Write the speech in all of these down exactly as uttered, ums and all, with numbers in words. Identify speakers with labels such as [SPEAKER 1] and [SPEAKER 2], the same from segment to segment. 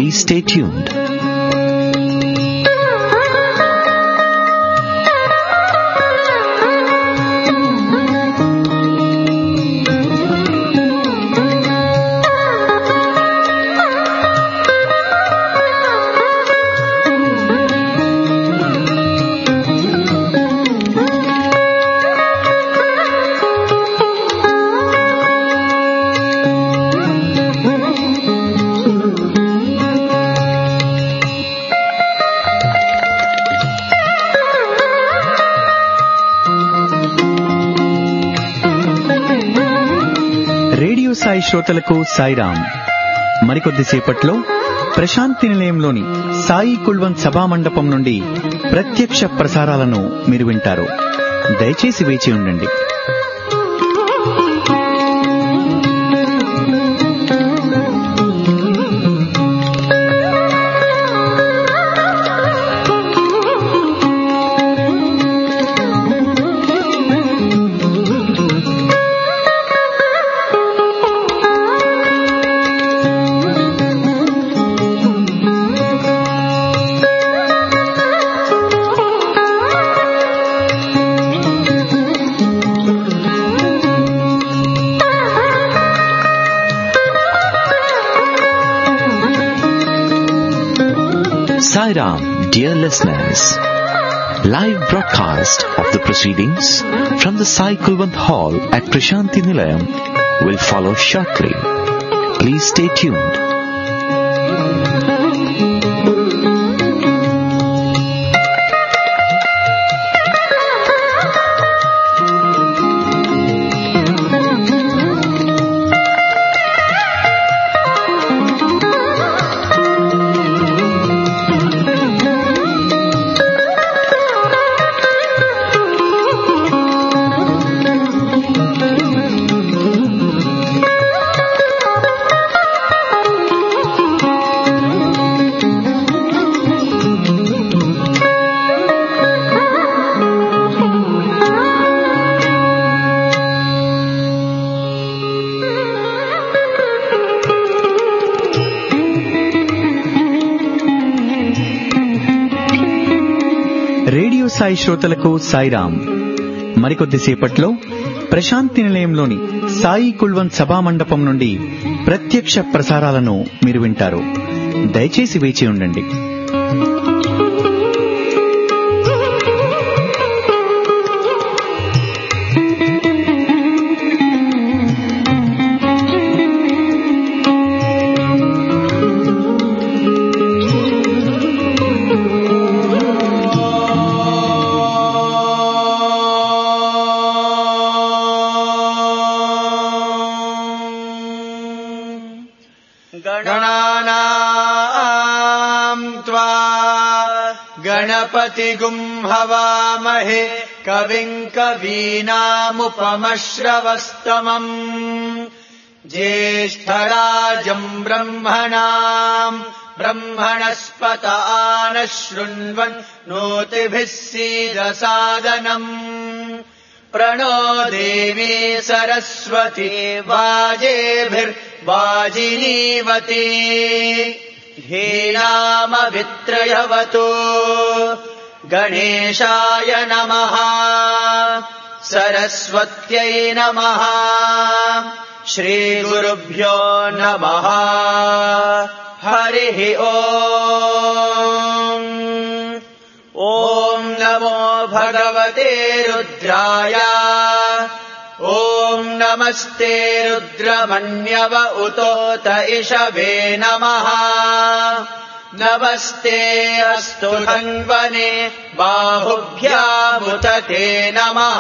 [SPEAKER 1] Please stay tuned. Radio Sai శ్రోతలకు సాయిరాం. మరికొద్దిసేపట్లో ప్రశాంతి నిలయంలోని సాయి కుల్వంత్ సభా మండపం నుండి ప్రత్యక్ష ప్రసారాలను మీరు వింటారు. దయచేసి వేచి ఉండండి. Sairam, dear listeners. Live broadcast of the proceedings from the Sai Kulwant Hall at Prashanti Nilayam will follow shortly. Please stay tuned. Radio Sai శ్రోతలకు సాయిరాం. మరికొద్దిసేపట్లో ప్రశాంతి నిలయంలోని సాయి కుల్వంత్ సభా మండపం నుండి ప్రత్యక్ష ప్రసారాలను మీరు వింటారు. దయచేసి వేచి ఉండండి.
[SPEAKER 2] गणानां त्वा गणपतिगुं हवामहे कविं कवीनामुपमश्रवस्तमम् ज्येष्ठराजं ब्रह्मणां ब्रह्मणस्पत आनः शृण्वन् नोतिभिः सीदसादनम् प्रणो देवी सरस्वती वाजेभिर्वाजिनीवती धीनामभित्रयवतु गणेशाय नमः सरस्वत्यै नमः श्रीगुरुभ्यो नमः हरिः ओम् ॐ नमो भगवते रुद्राय ॐ नमस्ते रुद्रमन्यव उतोत इषवे नमः नमस्ते अस्तु धन्वने बाहुभ्यामुत ते नमः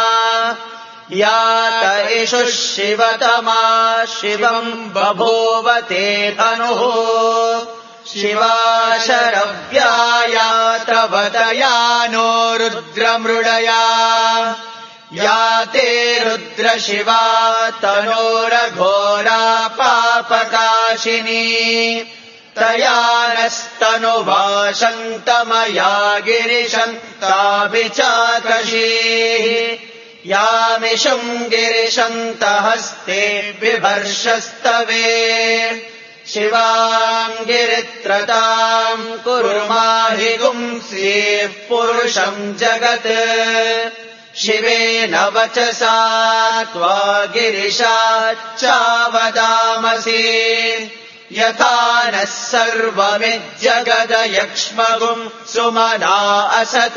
[SPEAKER 2] यात इषुः शिवतमा शिवम् बभूव ते धनुः शिवा शरव्याया तव तया नो रुद्रमृडया या ते रुद्रशिवा तनोरघोरा पापकाशिनी तया नस्तनुवा शन्तमया गिरिशन्ताभिचाकशीः यामिषम् गिरिशन्तहस्ते बिभर्षस्तवे शिवाम् गिरित्रताम् कुर्माहि गुंसीः पुरुषम् जगत् शिवेन वचसा त्वा गिरिशाच्चावदामसि यथा नः सर्वमिज्जगदयक्ष्मगुम् सुमना असत्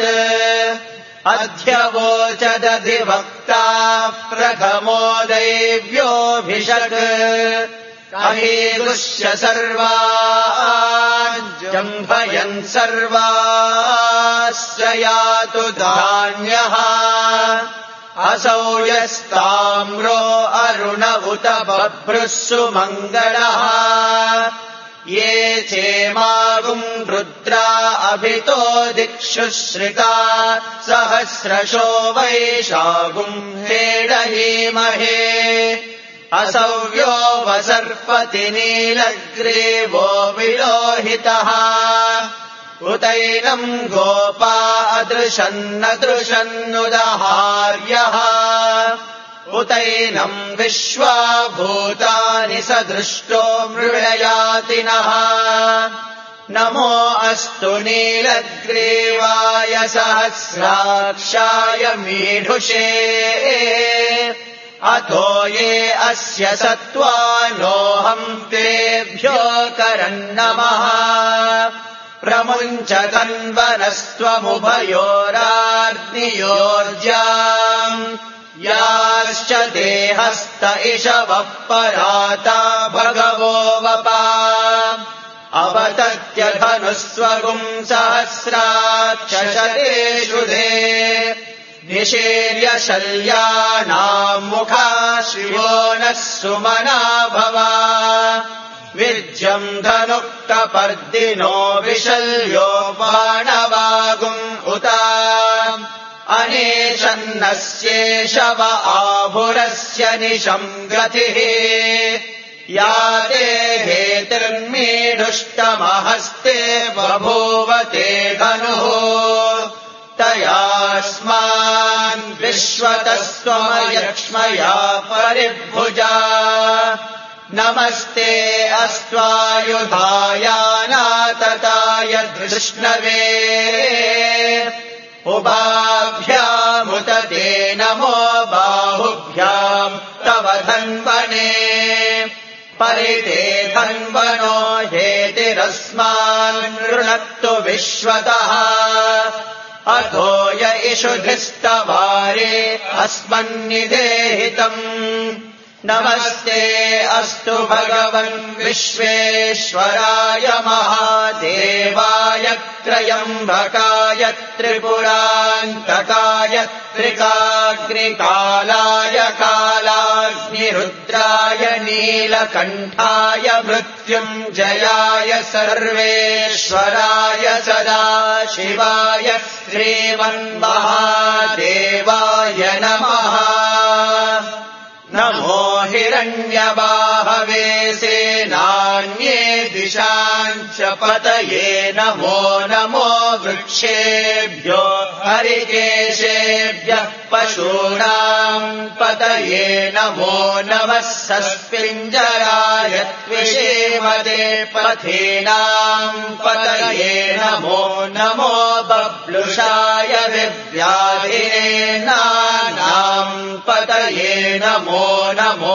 [SPEAKER 2] अध्यवोचदधिवक्ता प्रथमो दैव्योऽभिषक् अहीगुष्य सर्वान् जम्भयन् सर्वास्य यातु धान्यः असौ यस्ताम्रो अरुण उत बभ्रुः सुमङ्गलः ये चेमागुम् रुद्रा अभितो दिक्षु श्रिता सहस्रशो वैशागुम् हेडहीमहे असव्यो वसर्पति नीलग्रीवो विलोहितः उतैनम् गोपा अदृशन्नदृशन्नुदहार्यः उतैनम् विश्वाभूतानि सदृष्टो मृळयातिनः नमो अस्तु नीलग्रीवाय सहस्राक्षाय मीढुषे अतो ये अस्य सत्त्वानोऽहम् तेभ्यो करन्नमः प्रमुञ्च तन्वनस्त्वमुभयोराग्नियोर्जाम् याश्च देहस्त इषवः पराता भगवो वपा अवतत्य धनुस्वगुम् सहस्राक्षशतेषु दे निशीर्य शल्यानाम् मुखा शिवो नः सुमना भवा विज्यम् धनुक्तपर्दिनो विशल्यो बाणवागुम् उता अनेशन्नस्येषव आभुरस्य निशम् गतिः या ते हेतिर्मीढुष्टमहस्ते बभूव ते धनुः तयास्मान् विश्वतस्त्वमयक्ष्मया परिभुजा नमस्ते अस्त्वायुधायानातताय धृष्णवे उभाभ्यामुत ते नमो बाहुभ्याम् तव धन्वने परिते धन्वनो हेतिरस्मान् नृणक्तु विश्वतः अथो य इषुधिस्तवारे अस्मन्निदेहितम् नमस्ते अस्तु भगवन् विश्वेश्वराय महादेवाय त्रयम्बकाय त्रिपुरान्तकाय त्रिकाग्निकालाय कालाग्निरुद्राय नीलकण्ठाय मृत्युञ्जयाय सर्वेश्वराय सदाशिवाय श्रीमन्महादेवाय नमः नमो हिरण्यबाहवे सेनान्ये दिशाञ्च पतये नमो नमो वृक्षेभ्यो हरिकेशेभ्यः पशूनाम् पतये नमो नमः सस्पिञ्जराय त्विषेमते पथीनाम् पतये नमो नमो बब्लुषाय विव्याधिने नानाम् पतये नमो नमो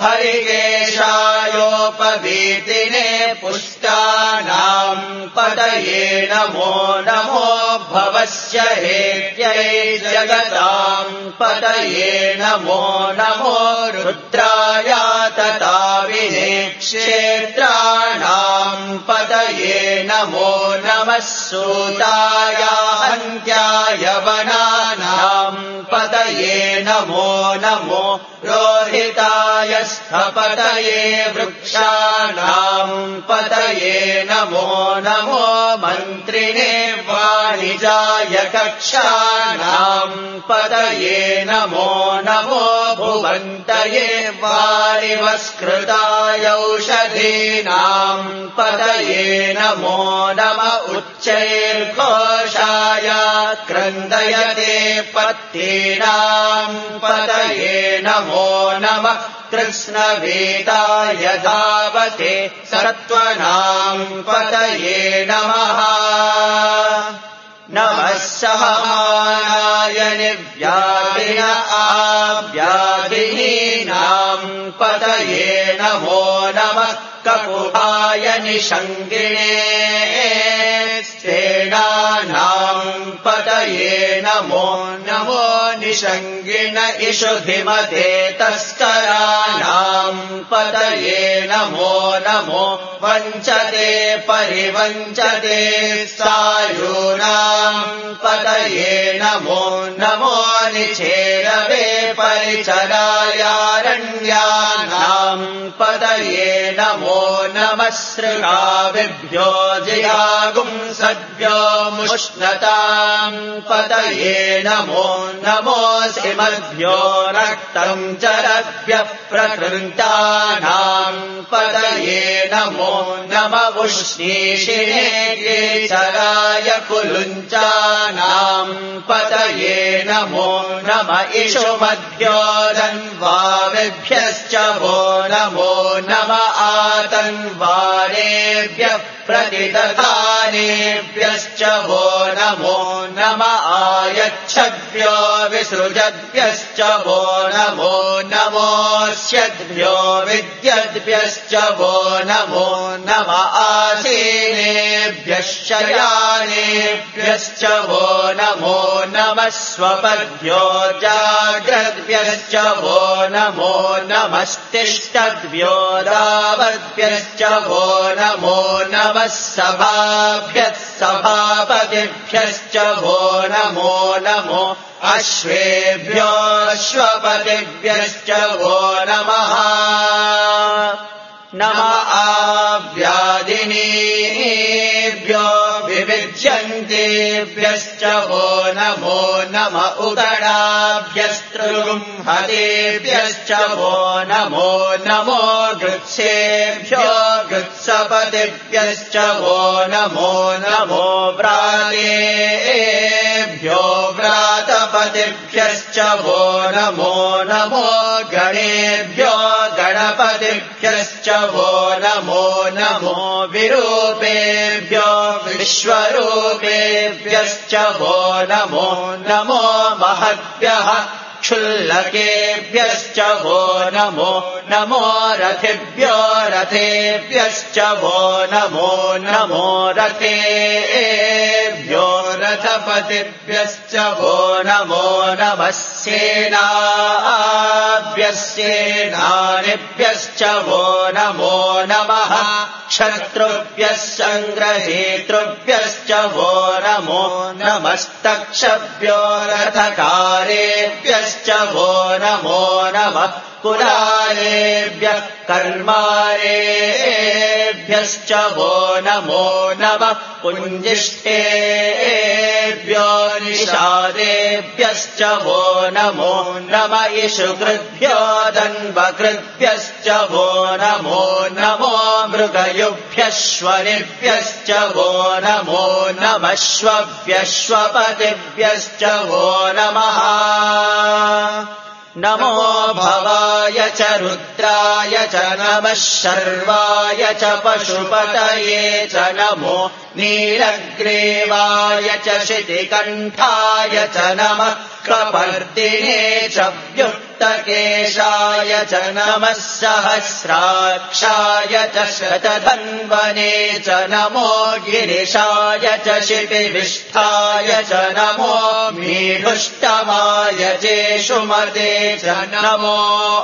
[SPEAKER 2] हरिकेशायोपवीतिने पुष्टानाम् पतये नमो नमो भवस्य हेत्यै जगताम् पतये नमो नमो रुद्राय तताविने क्षेत्राणाम् पतये नमो नमः सूताय हन्त्याय वनानाम् पतये नमो नमो रोहिताय स्थपतये वृक्षाणाम् पतये नमो नमो मन्त्रिणे वाणिजाय कक्षाणाम् पतये नमो नमो भुवन्तये वारिवस्कृताय औषधीनाम् पतये नमो नम उच्चैर्घोषाय क्रन्दयते पत्नीनाम् पतये नमो नमः कृष्णवेदाय धावते सत्त्वनाम् पतये नमः नमः सहमानाय निव्याधिन आव्याधिनीनाम् पतये नमो नमः ककुभाय निषङ्गिणे स्तेनानाम् पतये नमो नमो निषङ्गिण इषुधिमते तस्कराणाम् पतये नमो नमो वञ्चते परिवञ्चते सायूनाम् पतये नमो नमो निचेरवे परिचरायारण्यानाम् पतये नमो नमः सृगाविभ्यो जियागुंसभ्यो मुष्णताम् पतये नमो नमोऽसिमभ्यो रक्तम् चरभ्यः प्रकृन्तानाम् पतये नमो नम उष्णीषिणे केचराय कुलुञ्चानाम् पतये नमो नम इषुमभ्यो धन्वाविभ्यश्च वो नमो नम आतन्वानेभ्यः प्रतिदधानेभ्यश्च वो नमो नम आयच्छद्भ्यो विसृजद्भ्यश्च वो नमो नमोऽस्यद्भ्यो विद्यद्भ्यश्च वो नमो नम आसीनेभ्यः शयानेभ्यश्च वो नमो नमः स्वपद्भ्यो जाग्रद्भ्यश्च वो नमो नमस्तिष्ठद्भ्यो रावद्भ्यश्च वो नमो नमः सभाभ्यः सभापतिभ्यश्च वो नमो नमो अश्वेभ्यो अश्वपतिभ्यश्च वो नमः नम आव्यादिनीभ्यो विविध्यन्तेभ्यश्च वो नमो नम उदडाभ्यस्त्रुगुंहतेभ्यश्च वो नमो नमो गृत्सेभ्यो गृत्सपतिभ्यश्च वो नमो नमो व्रातेभ्यो व्रातपतिभ्यश्च वो नमो नमो गणेभ्यो गणपतिभ्यश्च वो नमो नमो विरूपेभ्यो विश्वरूपेभ्यश्च वो नमो नमो महद्भ्यः क्षुल्लकेभ्यश्च वो नमो नमो रथेभ्यो रथेभ्यश्च वो नमो नमो रथेभ्यो रथपतिभ्यश्च वो नमो नमः सेनाभ्यस्सेनानिभ्यश्च वो नमो नमः क्षत्रुभ्यः सङ्ग्रहेतृभ्यश्च वो नमो नमस्तक्षभ्यो रथकारेभ्यश्च वो नमो नमः कुलालेभ्यः कर्मारेभ्यश्च वो नमो नमः पुञ्जिष्ठेभ्यो निषादेभ्यश्च वो नमो नम इषुकृभ्यो दन्वकृभ्यश्च वो नमो नमो मृगयुभ्यश्वनिभ्यश्च वो नमो नमश्वभ्यश्वपतिभ्यश्च वो नमः नमो भवाय च रुद्राय च नमः शर्वाय च पशुपतये च नमो नीलग्रीवाय च शितिकण्ठाय च नमः कपर्दिने च व्युत्तकेशाय च नमः सहस्राक्षाय च शतधन्वने च नमो गिरिशाय च शिपिविष्ठाय च नमो मीढुष्टमाय चेषुमते च नमो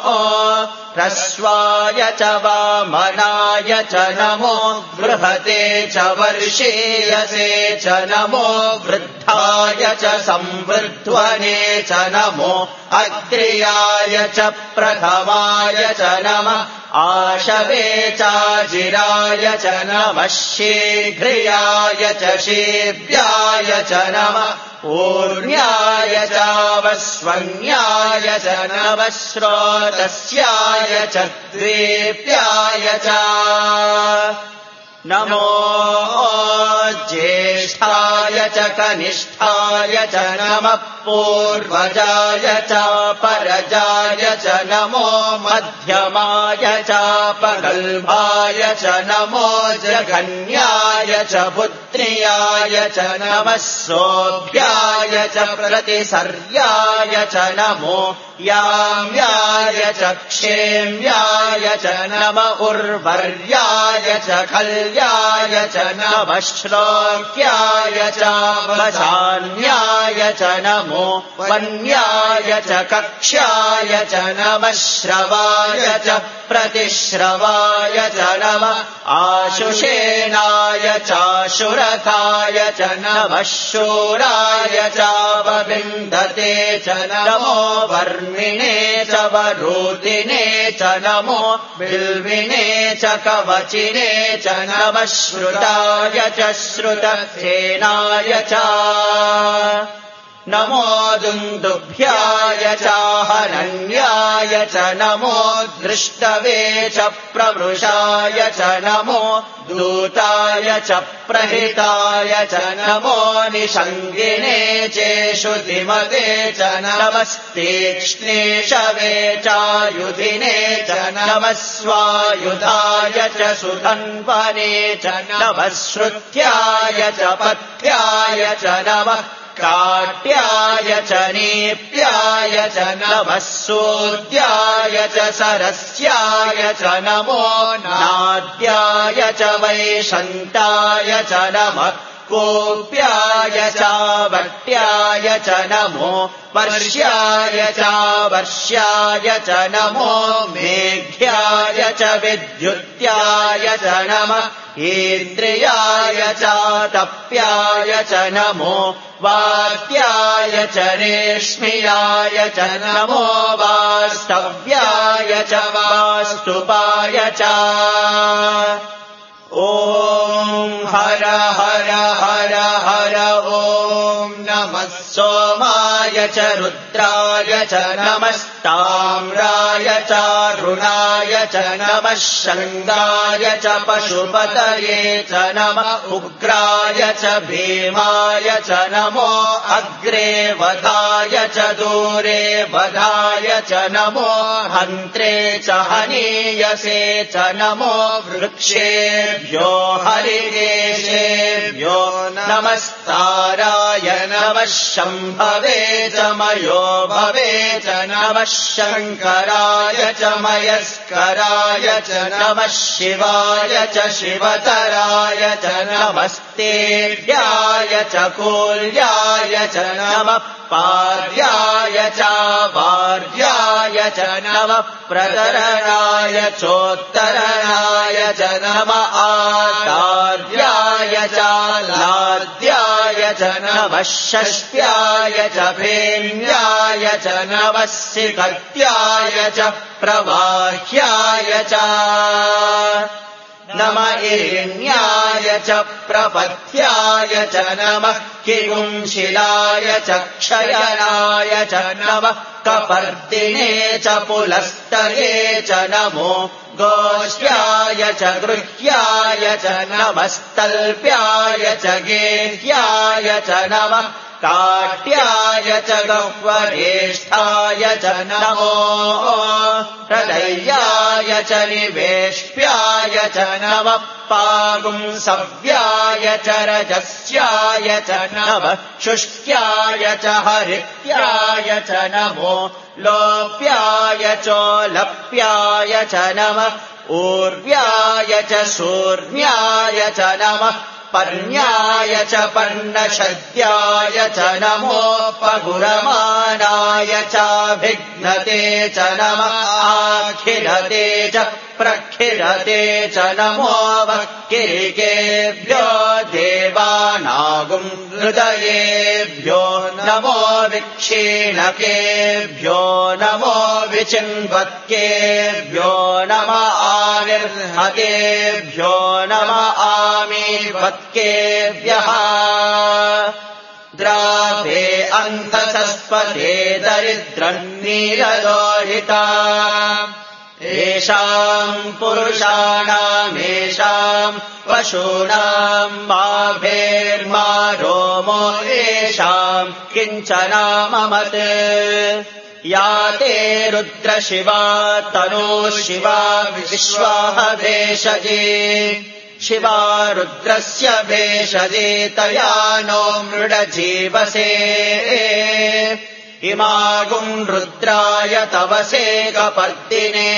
[SPEAKER 2] ह्रस्वाय च वामनाय च नमो बृहते च वर्षीयसे च नमो वृद्धाय च संवृध्वने च नमो अग्र्याय च प्रथमाय च नमः आशवे चाजिराय च नमः शीघ्रियाय च शीव्याय च नमः ऊर्ण्याय चावस्वन्याय च नमः श्रोतस्याय च द्वीप्याय च नमो ज्येष्ठाय ज्येष्ठाय च कनिष्ठाय च नमः पूर्वजाय च परजाय च नमो मध्यमाय च पगल्भाय च नमो जघन्याय च पुत्र्याय च नमः सोऽभ्याय च प्रतिसर्याय च नमो याम्याय च क्षेम्याय च नम उर्वर्याय च खल्याय च नमः श्लोक्याय च वसान्याय च नमो वन्याय च कक्ष्याय च नमः श्रवाय च प्रतिश्रवाय च नमः आशुषेणाय चाशुरकाय च नमः शूराय चावविन्दते च नमो वर्मिणे च वरूतिने च नमो बिल्विने च कवचिने च नमः श्रुताय च श्रुतसेनाय च नमो दुन्दुभ्याय चाहनन्याय च नमो दृष्टवे च प्रवृषाय च नमो दूताय च प्रहिताय च नमो निषङ्गिने चेषुतिमते च नमस्तीक्ष्णेशवे चायुधिने च नमः स्वायुधाय च सुतन्वने च नमः श्रुत्याय च पथ्याय च नमः काट्याय च नीप्याय च नमः सूद्याय च सरस्याय च नमो नाद्याय च वैशन्ताय च नमः कोप्याय च वट्याय च नमो वर्ष्याय च वर्ष्याय च नमो मेघ्याय च विद्युत्याय च नमः इन्द्रियाय च तप्याय च नमो वात्याय च रेश्मियाय च नमो वास्तव्याय च वास्तुपाय च ॐ हर हर हर हर ॐ नमः सोमाय च रुद्राय च नमस्ताम्राय च रुणाय च नमः शङ्गाय च पशुपतये च नमः उग्राय च भीमाय च नमो अग्रे वधाय च दूरे वधाय च नमो हन्त्रे च हनीयसे च नमो वृक्षेभ्यो हरिकेशेभ्यो नमस्ताराय नमः शम्भवे च मयो भवे च नमः शङ्कराय च मयस्कराय च नमः शिवाय च शिवतराय च नमस्तेभ्याय च कूल्याय च नमः पार्याय च वार्याय च नमः प्रतरणाय चोत्तरणाय च नमः आचार्याय च लाद्याय च नमः षष्ट्याय च भेन्याय च नमः सिकत्याय च प्रवाह्याय च नमः इरिण्याय च प्रपथ्याय च नमः किगुंशिलाय च क्षयनाय च नमः कपर्दिने च पुलस्तये च नमो गोष्ठ्याय च गृह्याय च नमस्तल्प्याय च गेह्याय च नमः काट्याय च गह्वरेष्ठाय च नमो हृदयाय च निवेश्याय च नमः पागुंसव्याय च रजस्याय च नमः शुष्क्याय च हरित्याय च नमो लोप्याय चोलप्याय च नमः ऊर्व्याय च शूर्ण्याय च नमः पर्ण्याय च पर्णशद्याय च नमो पगुरमानाय चाभिघ्नते च नमः आखिलते च प्रखिलते च नमो वक्किरिकेभ्यो देवानागुम् हृदयेभ्यो नमो विक्षीणकेभ्यो नमो विचिन्वत्केभ्यो नमः आनिर्हतेभ्यो नमः आमीवत्केभ्यः द्रावे अन्धसस्पते दरिद्रन्नीललोहिता येषाम् पुरुषाणामेषाम् पशूनाम् मा भेर्मा रोम येषाम् किञ्चनाममत् या ते रुद्रशिवा तनो शिवा विश्वाह भेषजे शिवा रुद्रस्य भेषजे तया नो मृडजीवसे इमागुम् रुद्राय तवसे कपर्दिने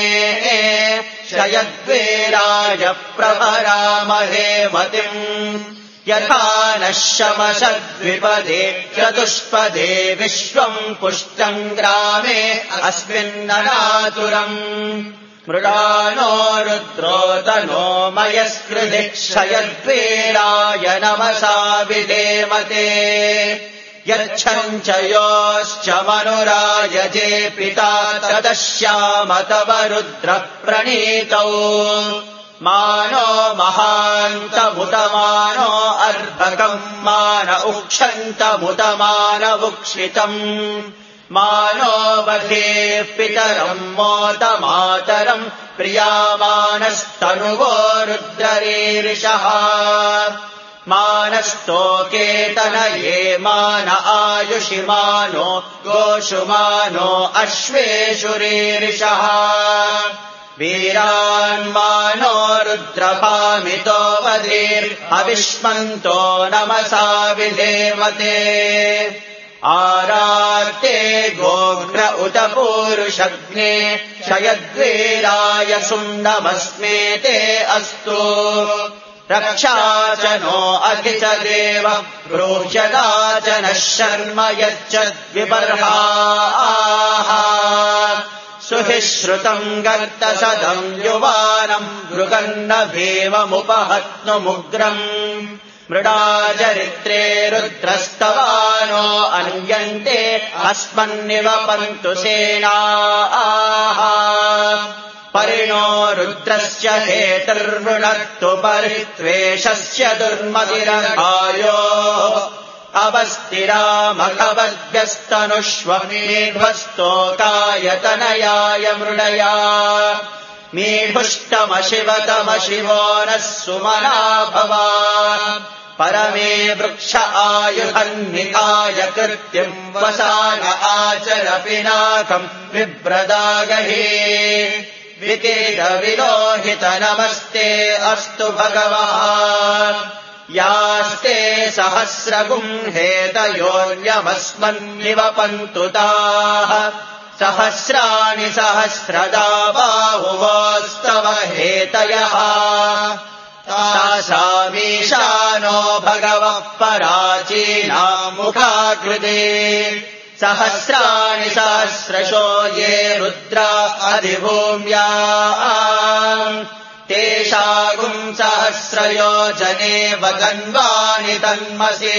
[SPEAKER 2] शयद्वेराय प्रभरामहे मतिम् यथा नः शमशद्विपदे चतुष्पदे विश्वम् पुष्टम् ग्रामे अस्मिन्ननातुरम् मृडानो रुद्रोतनो मयस्कृधि शयद्वेराय नमसा विधेमते यच्छम् च योश्च मनुरायजे पिता तदश्याम तव रुद्रः प्रणीतौ मानो महान्तमुतमानो अर्भकम् मान उक्षन्तमुतमानवुक्षितम् मानो वधेः पितरम् मोदमातरम् प्रियामानस्तनुवो रुद्ररीरिषः मानस्तोकेतनये मान आयुषि मानो गोषु मानो अश्वेषु रीरिषः वीरान्मानो रुद्रभामितो वधीर्अविष्मन्तो नमसा विधेमते आरार्ते गोघ्र उत पूरुषग्ने शयद्वीराय सुन्दमस्मेते अस्तु रक्षा च नो अधि च देव ब्रूह्यदा च नः शर्म यच्चद्विबर्हाः सुहि श्रुतम् गर्तसदम् युवानम् मृगन्न भीममुपहत्नुमुग्रम् मृडाचरित्रे रुद्रस्तवानो अन्यन्ते अस्मन्निवपन्तु सेनाः परिणो रुद्रस्य हेतुर्वृणक्तु परित्वेषस्य दुर्मतिरघायो अवस्तिरामखवद्भ्यस्तनुष्व मीढ्वस्तोकायतनयाय मृडया मीढुष्टमशिवतमशिवो नः सुमना भवा परमे वृक्ष आयुधन्निकाय कृत्यम् वसान आचर पिनाकम् विव्रदागहे विकेतविलोहित नमस्ते अस्तु भगवः यास्ते सहस्रगुम् हेतयोऽन्यमस्मन्निवपन्तु ताः सहस्राणि सहस्रदा बाहुवोस्तव हेतयः तासामीशानो भगवः पराचीनामुखाकृते सहस्राणि सहस्रशो ये रुद्रा अधिभूम्या तेषागुम् सहस्रयोजने वदन्वानि तन्मसे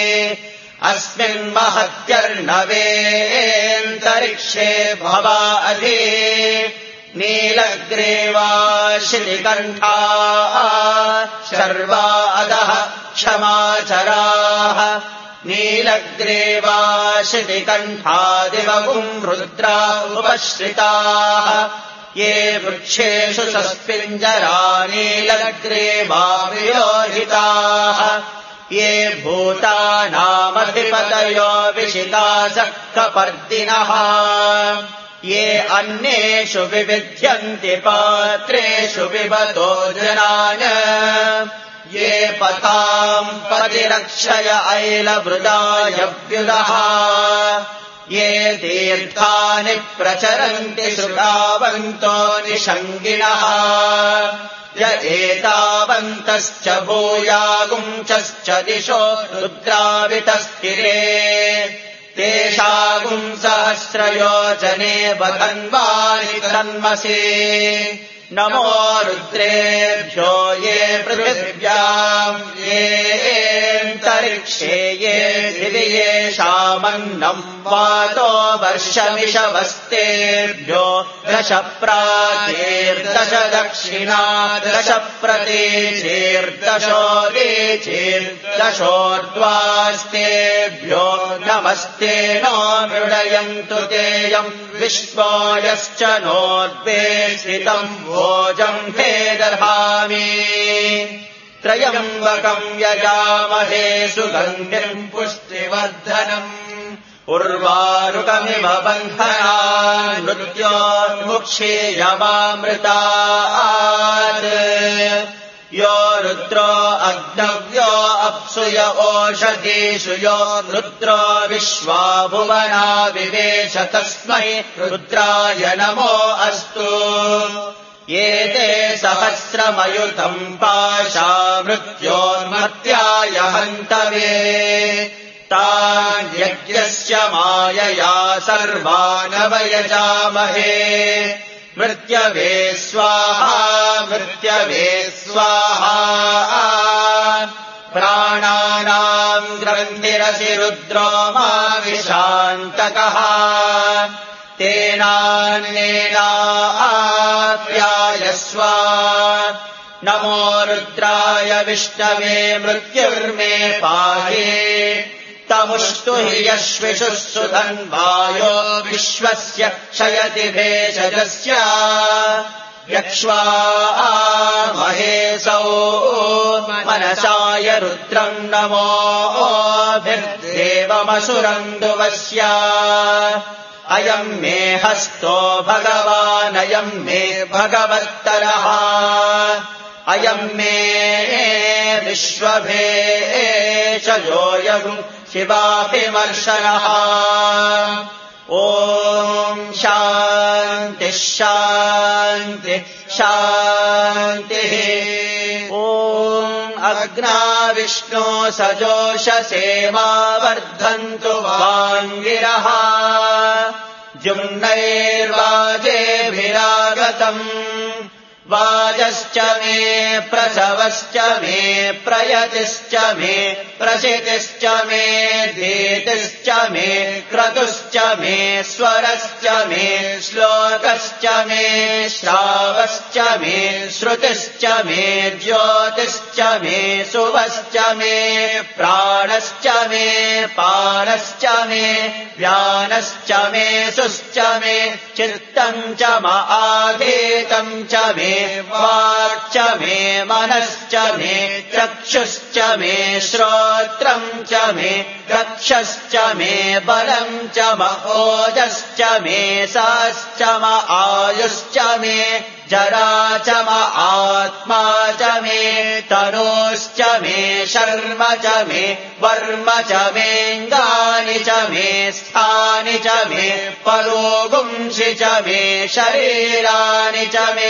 [SPEAKER 2] अस्मिन्महत्यर्णवेऽन्तरिक्षे भवा अधि नीलग्रीवा शिलिकण्ठाः शर्वा अधः क्षमाचराः नीलग्रीवा शिलिकण्ठादिवगुम् रुद्रा उपश्रिताः ये वृक्षेषु सस्पिञ्जरा नीलग्रीवा वियोहिताः ये भूतानामधिपतयो विशितासः कपर्दिनः ये अन्येषु विविध्यन्ति पात्रेषु पिबतो जनान् ये पताम् पतिरक्षय ऐलवृदायव्युदः ये तीर्थानि प्रचरन्ति श्रुतावन्तो निषङ्गिणः य एतावन्तश्च भूयागुंश्च दिशो रुद्रावितस्थिरे तेषागुम् सहस्रयोजने वदन्वानि तन्मसे नमो रुद्रेभ्यो ये पृथिव्याम् येऽन्तरिक्षे ये दिवि येषामन्नम् वातो वर्षमिषवस्तेभ्यो दश प्राचीर्दश दक्षिणा दश प्रतीचीर्दशो दीचीर्दशोर्ध्वास्तेभ्यो नमस्ते नो मृडयन्तु तेयम् विश्वो यश्च नोद्वेष्टितम् भोजम् ते दधामि त्रयम्बकम् यजामहे सुगन्धिम् पुष्टिवर्धनम् उर्वारुकमिव बन्धनान् मृत्योन्मुक्षीयमामृतात् यो रुद्रो अग्नव्यो अप्सुय ओषधीषु यो रुद्रो विश्वा भुवना विवेश तस्मै रुद्राय नमो अस्तु एते सहस्रमयुतम् पाशा मृत्योन्मर्त्याय हन्तवे तान् यज्ञस्य मायया सर्वानवयजामहे मृत्यवे स्वाहा मृत्यवे स्वाहा प्राणानाम् ग्रन्थिरसि रुद्रो मा विशान्तकः तेनान्येनाप्यायस्व नमो रुद्राय विष्णवे मृत्युर्मे पाहि तमुष्टु हि यश्विषुः सुधन्वायो विश्वस्य क्षयति भेषजस्य यक्ष्वा महेशौ मनसाय रुद्रम् नमोऽभिर्देवमसुरन्दुवस्य अयम् मे हस्तो भगवानयम् मे भगवत्तरः अयम् मे विश्वभेषजोऽयम् शिवाभिमर्शनः ॐ शान्तिः शान्तिः शान्तिः ॐ अग्ना विष्णो सजोषसे मा वर्धन्तु वाङ्गिरः जुम्नैर्वाजेभिरागतम् वाजश्च मे प्रसवश्च मे प्रयतिश्च मे प्रसितिश्च मे धीतिश्च मे क्रतुश्च मे स्वरश्च मे श्लोकश्च मे श्रावश्च मे श्रुतिश्च मे ज्योतिश्च मे सुवश्च मे प्राणश्च मे पानश्च मे व्यानश्च मे सुश्च मे चित्तम् च महाधीतम् च मे वाक्च मे मनश्च मे चक्षुश्च मे श्रोत्रम् च मे रक्षश्च मे बलम् च महोजश्च मे साश्च म आयुश्च मे जरा च म आत्मा च मे तनोश्च मे शर्म च मे वर्म च मेऽङ्गानि च मे स्थानि च मे परोगुंसि च मे शरीराणि च मे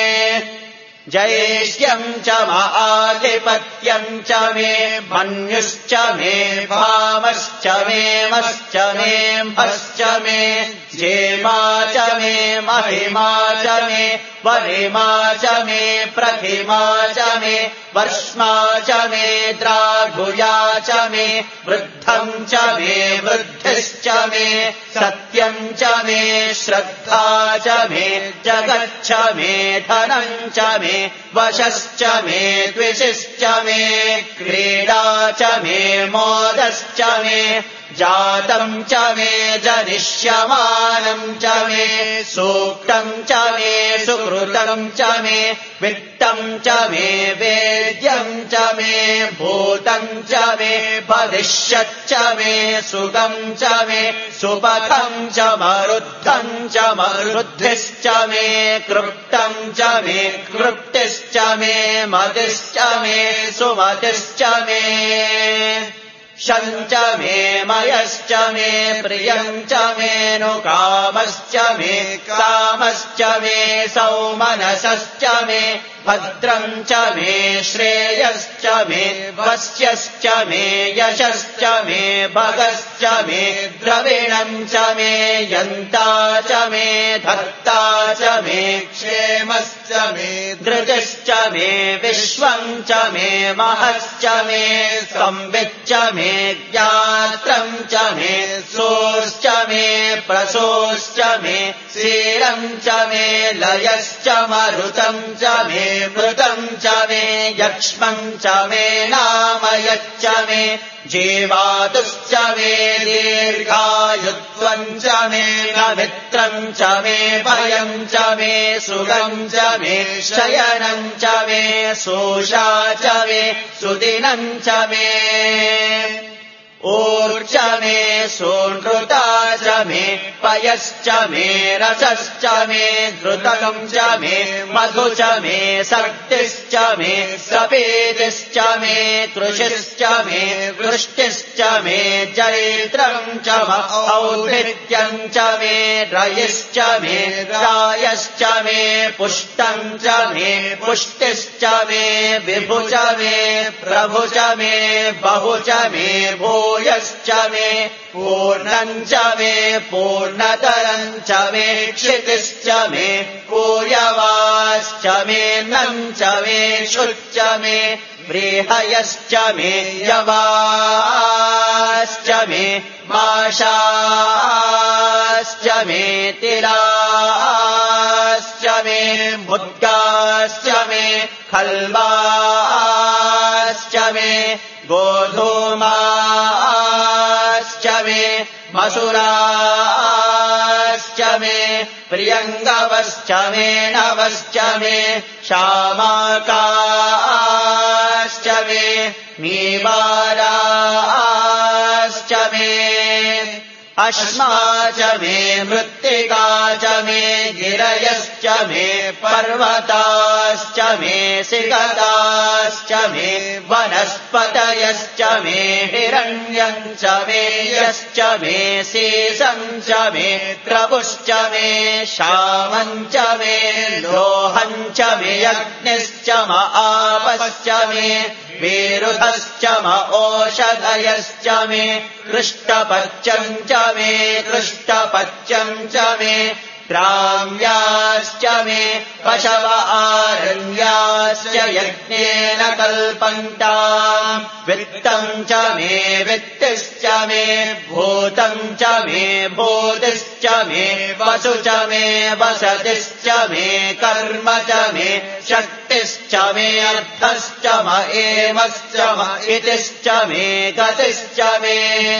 [SPEAKER 2] जैष्यम् च महाधिपत्यम् च मे मन्युश्च मे भामश्च मे मश्च मे भश्च मे जेमा च मे महिमा च मे वरिमा च मे प्रतिमा च मे वर्ष्मा च मे द्राघुया च मे वृद्धम् च मे वृद्धिश्च मे सत्यम् च मे श्रद्धा च मे जगच्छ मे धनम् च मे वशश्च मे द्विषश्च मे क्रीडा च मे मोदश्च मे जातम् च मे जनिष्यमानम् च मे सूक्तम् च मे सुकृतम् च मे वित्तम् च मे वेद्यम् च मे भूतम् च मे भविष्यच्च मे सुगम् च मे सुपथम् च मरुद्धम् च मरुद्धिश्च मे कृप्तम् च मे कृप्तिश्च मे मतिश्च मे सुमतिश्च मे शम् च मे मयश्च मे प्रियम् च मेऽनुकामश्च मे कामश्च मे सौमनसश्च मे भद्रम् च मे श्रेयश्च मे वस्यश्च मे यशश्च मे भगश्च मे द्रविणम् च मे यन्ता च मे धर्ता च मे क्षेमश्च मे धृतिश्च मे विश्वम् च मे महश्च मे संविच्च मे ज्ञात्रम् च मे सोश्च मे प्रसोश्च मे क्षीरम् च मे लयश्च मरुतम् च मे मृतम् च मे यक्ष्मम् च मे नामयच्च मे जीवातुश्च मे दीर्घायुत्वम् च मे नमित्रम् च मे भयम् च मे सुगम् च मे शयनम् च मे सोषा च मे सुदिनम् च मे ऊर्च मे सोनृता च मे पयश्च मे रसश्च मे घृतकम् च मे मधु च मे सर्तिश्च मे सपेतिश्च मे कृषिश्च मे वृष्टिश्च मे जैत्रम् च और्भित्यम् च मे रयिश्च मे रायश्च मे पुष्टम् च मे पुष्टिश्च मे विभु च मे प्रभु च मे बहु च मे भूयश्च मे पूर्णम् च मे पूर्णतरम् च मे क्षितिश्च मे पूयवाश्च मे नम् च मे शुच्च मे व्रीहयश्च मे यवाश्च मे माशाश्च मे तिलाश्च मे मुद्गाश्च मे खल्वाश्च मे गोधूमाश्च मे मसुराश्च मे प्रियङ्गवश्च मे नवश्च मे शामाकाश्च मे मीवाराश्च मे अश्मा च मे मृत्तिका च मे गिरयश्च मे पर्वताश्च मे सिगताश्च मे वनस्पतयश्च मे हिरण्यम् च मे यश्च मे शेषम् च मे क्रमुश्च मे श्यामम् च मे लोहम् च मे अग्निश्च म आपश्च मे विरुधश्च म ओषधयश्च मे कृष्टपच्यम् च मे कृष्टपच्यम् च मे ग्राम्याश्च मे पशव आरण्याश्च यज्ञेन कल्पन्ताम् वित्तम् च मे वित्तिश्च मे भूतम् च मे भूतिश्च मे वसु च मे वसतिश्च मे कर्म च मे शक्तिश्च मे अर्थश्च म एमश्च म इतिश्च मे गतिश्च मे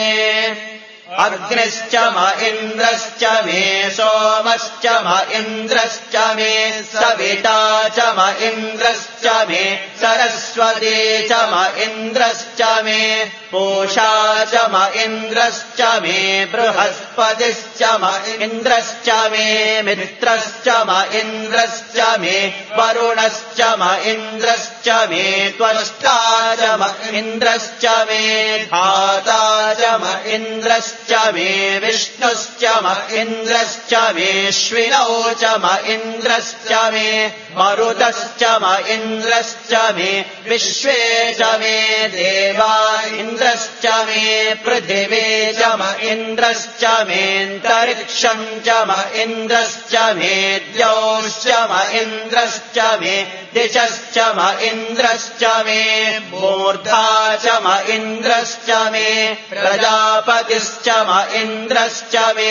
[SPEAKER 2] अग्निश्च म इन्द्रश्च मे सोमश्च म इन्द्रश्च मे सविता च म इन्द्रश्च मे सरस्वती च म इन्द्रश्च मे पूषा च म इन्द्रश्च मे बृहस्पतिश्च म इन्द्रश्च मे मित्रश्च म इन्द्रश्च मे वरुणश्च म इन्द्रश्च मे त्वष्टा च म इन्द्रश्च मे धाता च म इन्द्रश्च मे विष्णुश्च म इन्द्रश्च मेऽश्विनौ च म इन्द्रश्च मे मरुतश्च म इन्द्रश्च मे विश्वे च मे देवा इन्द्रश्च मे पृथिवी च म इन्द्रश्च मेऽन्तरिक्षम् च म इन्द्रश्च मे द्यौश्च म इन्द्रश्च मे दिशश्च म इन्द्रश्च मे मूर्धा च म इन्द्रश्च मे प्रजापतिश्च म इन्द्रश्च मे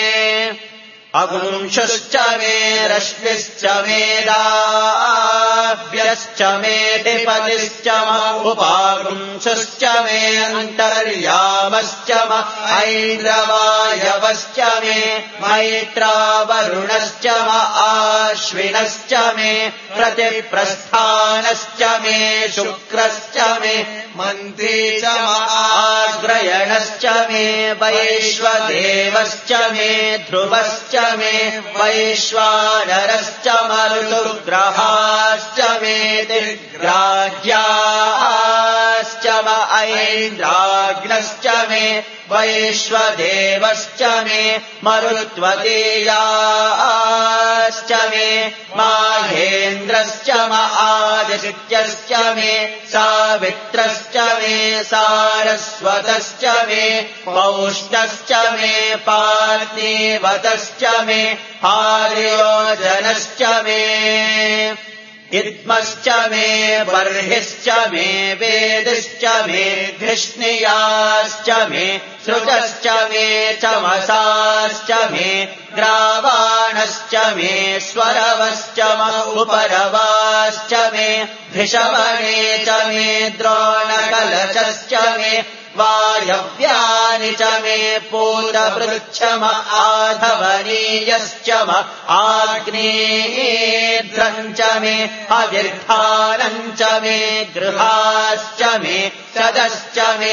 [SPEAKER 2] अगुंशुश्च मे रश्मिश्च मे दाभ्यश्च मे दिपतिश्च म उपागुंशुश्च मे अन्तर्यामश्च म ऐन्द्रवायवश्च मे मैत्रावरुणश्च म आश्विनश्च मे प्रतिप्रस्थानश्च मे शुक्रश्च मे मन्त्री च म आग्रयणश्च मे वैश्वदेवश्च मे ध्रुवश्च मे वैश्वानरश्च मरुतुग्रहाश्च मे दिग्राह्याश्च म ऐन्द्राग्नश्च मे वैश्वदेवश्च मे मरुत्वतीयाश्च मे माहेन्द्रश्च म आदित्यश्च मे सावित्रश्च मे सारस्वतश्च मे पौष्टश्च मे पार्थिवतश्च मे आर्योजनश्च मे इद्मश्च मे बर्हिश्च मे वेदिश्च धिश्च मे धिष्णियाश्च मे सृजश्च मे चमसाश्च मे ग्रावाणश्च मे स्वरवश्च उपरवाश्च मे धिषवणे च मे द्रोणकलशश्च मे वायव्यानि च मे पूतपृच्छम आधवनीयश्च म आग्नेयेऽध्रम् च मे अविर्धानम् च मे गृहाश्च मे सदश्च मे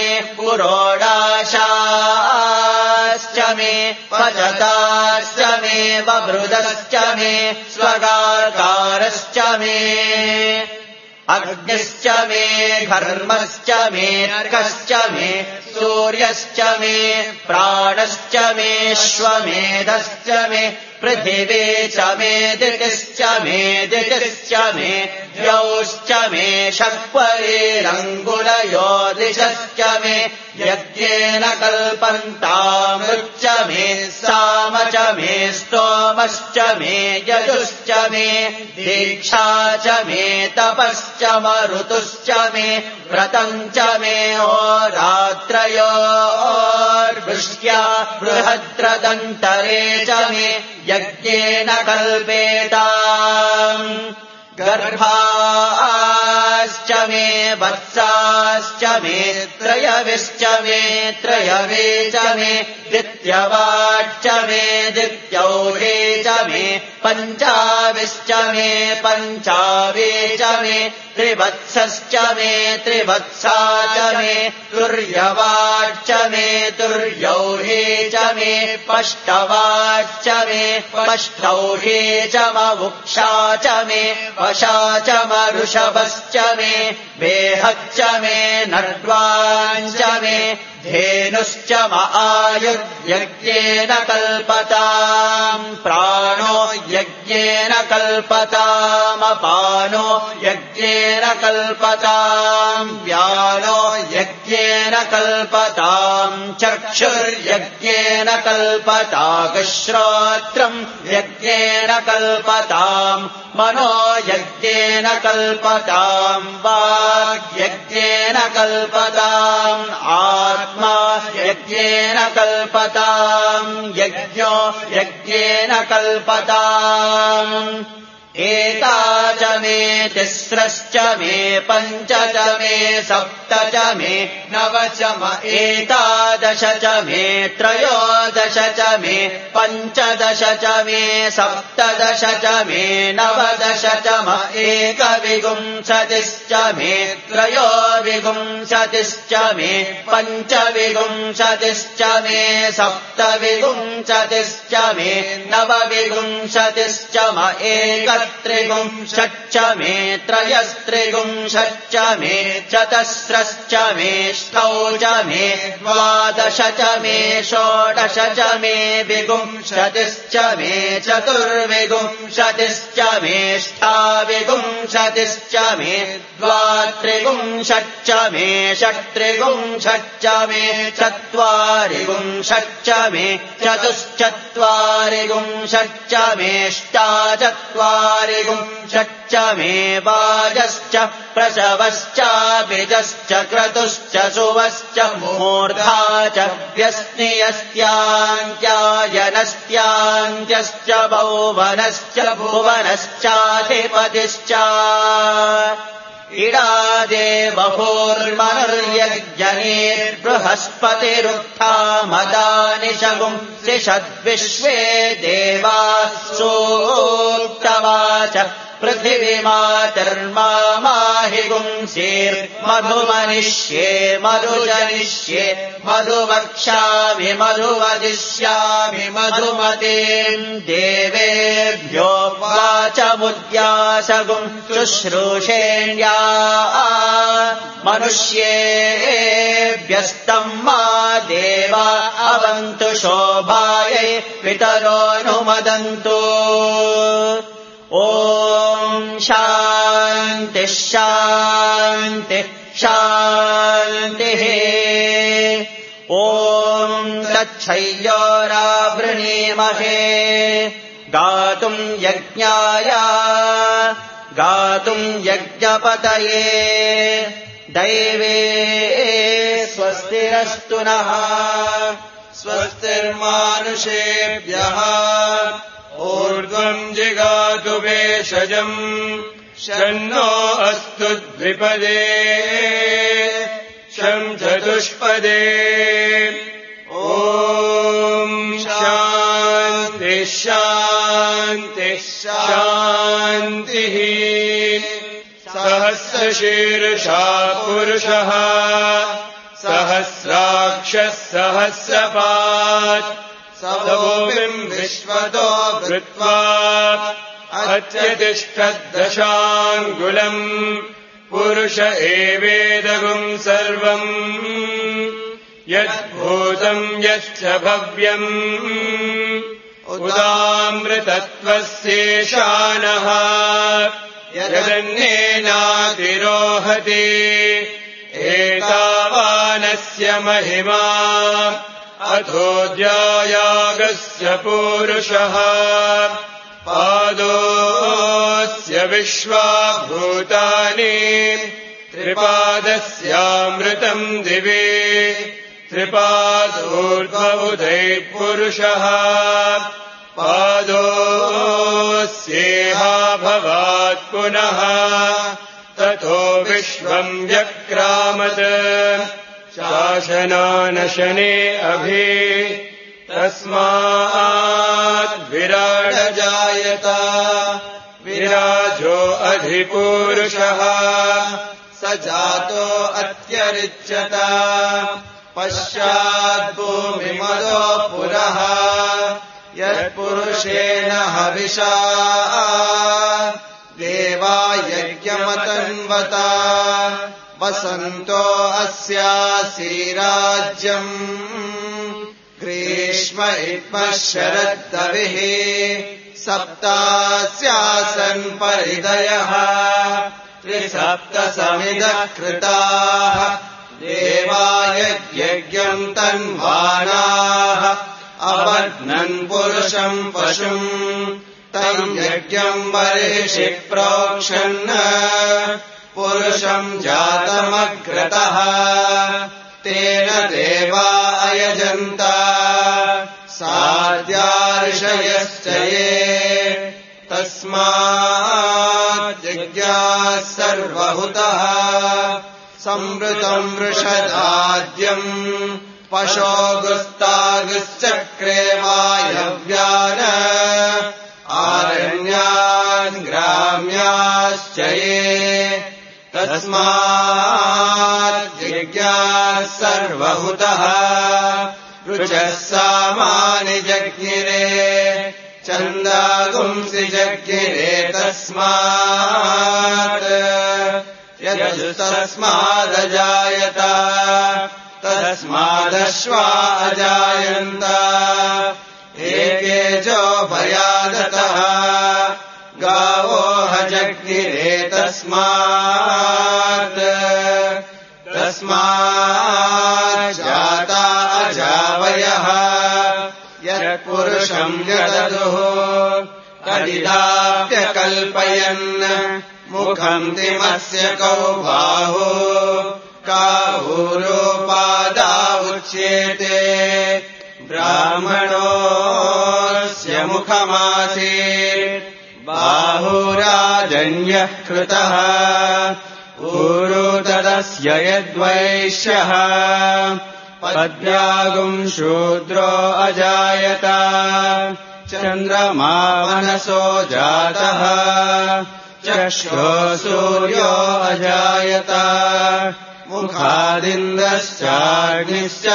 [SPEAKER 2] पुरोडाशाश्च मे पचताश्च मे ववृदश्च मे स्वगाकारश्च मे अग्निश्च मे घर्मश्च मे अर्कश्च मे सूर्यश्च मे प्राणश्च मे श्वमेधश्च मे पृथिवी च मे दितिश्च मे दितिश्च मे द्यौश्च मे शक्वरेरङ्गुलयो दिशश्च मे यज्ञेन कल्पन्तामृच्च मे साम च मे स्तोमश्च मे यजुश्च मे दीक्षा च मे तपश्च मरुतुश्च मे व्रतम् च मे होरात्रयोर्वृष्ट्या बृहद्रदन्तरे च मे यज्ञेन कल्पेताम् गर्भाश्च मे वत्साश्च मे त्रयविश्च मे त्रयवे च मे दित्यवाच्च मे दित्यौरे च मे पञ्चाविश्च मे पञ्चावे च मे त्रिवत्सश्च मे त्रिवत्सा च मे तुर्यवाच्च मे तुर्यौरे च मे पष्टवाच्च मे पष्टौरे च मवुक्षा च मे वशा च मरुषभश्च मे वेहच्च मे नड्वाञ्च मे धेनुश्च म आयुर्यज्ञेन कल्पताम् प्राणो यज्ञेन कल्पतामपानो यज्ञेन कल्पताम् व्यानो यज्ञेन कल्पताम् चक्षुर्यज्ञेन कल्पताश्रोत्रम् यज्ञेन कल्पताम् मनो यज्ञेन कल्पताम् वाग्यज्ञेन कल्पताम् आत्मा यज्ञेन कल्पताम् यज्ञो यज्ञेन कल्पताम् एता च मे तिस्रश्च मे पञ्च च मे सप्त च मे नव च म एतादश च मे त्रयोदश च मे पञ्चदश च मे सप्तदश च मे नवदश च म एकविंशतिश्च मे त्रयोविंशतिश्च मे पञ्चविंशतिश्च मे सप्तविंशतिश्च मे नवविंशतिश्च म एक त्रिगुंशच्च मे त्रयस्त्रिगुंशच्च मे चतस्रश्च मे ष्टौ च मे द्वादश च मे षोडश च मे विगुंशतिश्च मे चतुर्विगुंशतिश्च मे ष्टाविगुंशतिश्च मे द्वात्रिगुंशच्च मे षट्त्रिगुंशच्च मे चत्वारिगुंशच्च मे चतुश्चत्वारिगुंशच्च मेष्टाचत्वारिगुंशच्च मे वाजश्च प्रसवश्चाभिजश्च क्रतुश्च सुवश्च मूर्धा च व्यस्नियस्त्यान्त्यायनस्त्यान्त्यश्च भौवनश्च भुवनश्चाधिपतिश्च इडादे बभूर्मनुर्यज्ञनेर्बृहस्पतिरुक्था मदानि शगुंसि षद्विश्वे देवाः सूक्तवाच पृथिवीमातर्माहि गुंसेर्मधुमनिष्ये मधुजनिष्ये मधुवक्ष्यामि मधुवदिष्यामि मधुमतीम् देवेभ्यो वाचमुद्यासगुम् शुश्रूषेण्या मनुष्येभ्यस्तम् मा देवा अवन्तु शोभायै पितरोऽनुमदन्तु ॐ शान्तिः शान्तिः शान्तिः ॐ तच्छय्योरावृणीमहे गातुम् यज्ञाय गातुम् यज्ञपतये दैवे स्वस्तिरस्तु नः स्वस्तिर्मानुषेभ्यः ऊर्ध्वम् जिगातु भेषजम् शन्नो अस्तु द्विपदे शं चतुष्पदे ॐ शान्ति शान्ति शान्तिः सहस्रशीर्षा पुरुषः सहस्राक्षः सहस्रपात् सभूमिम् विश्वतो वृत्वा अत्यतिष्ठद्दशाङ्गुलम् पुरुष एवेदगुम् सर्वम् यद्भूतम् यश्च भव्यम् उदामृतत्वस्येषानः यदन्येनातिरोहति एतावानस्य महिमा अथोऽध्यायागस्य पूरुषः पादोऽस्य विश्वाभूतानि त्रिपादस्यामृतम् दिवे त्रिपादोर्ध्वबुधैः पुरुषः पादोऽस्येहा भवात् पुनः ततो विश्वम् व्यक्रामत् शासनानशने अभि तस्मात् विराट जायत विराजो अधिपूरुषः स जातो अत्यरिच्यत पश्चाद्भूमिमदो पुरः यत्पुरुषेण हविषा देवा यज्ञमतन्वता वसन्तो अस्यासीराज्यम् ग्रीष्म इत्मः शरद्दविः सप्तास्यासन् परिदयः त्रिसप्तसमिदः कृताः देवा यज्ञम् तन्वानाः अबध्नन् पुरुषम् पशुम् तम् यज्ञम् बर्हिषि प्रोक्षन् पुरुषम् जातमग्रतः तेन देवा अयजन्त साध्यार्षयश्च ये तस्मात् यज्ञाः सर्वहुतः संवृतम् वृषदाद्यम् पशोगुस्तागुश्चक्रे वायव्यान आरण्यान् ग्राम्याश्च ये तस्मात् यज्ञाः सर्वहुतः ऋचः सामानि जज्ञिरे छन्दागुंसि जज्ञिरे तस्मात् यजुस्तस्मादजायत तस्मादश्वा अजायन्त एकेजो भयादतः गावो हजज्ञिरे तस्मात् तस्मात् जाता अजावयः यत्पुरुषम् यददुः तदिदाप्यकल्पयन् मुखम् तिमस्य कौ बाहु काहुरूपादा उच्येते ब्राह्मणोऽस्य मुखमासीत् बाहुराजन्यः कृतः ऊरू तदस्य यद्वैश्यः पद्भ्यागुम् शूद्रो अजायत चन्द्रमा मनसो जातः चक्षो सूर्यो अजायत मुखादिन्द्रश्चाग्निश्च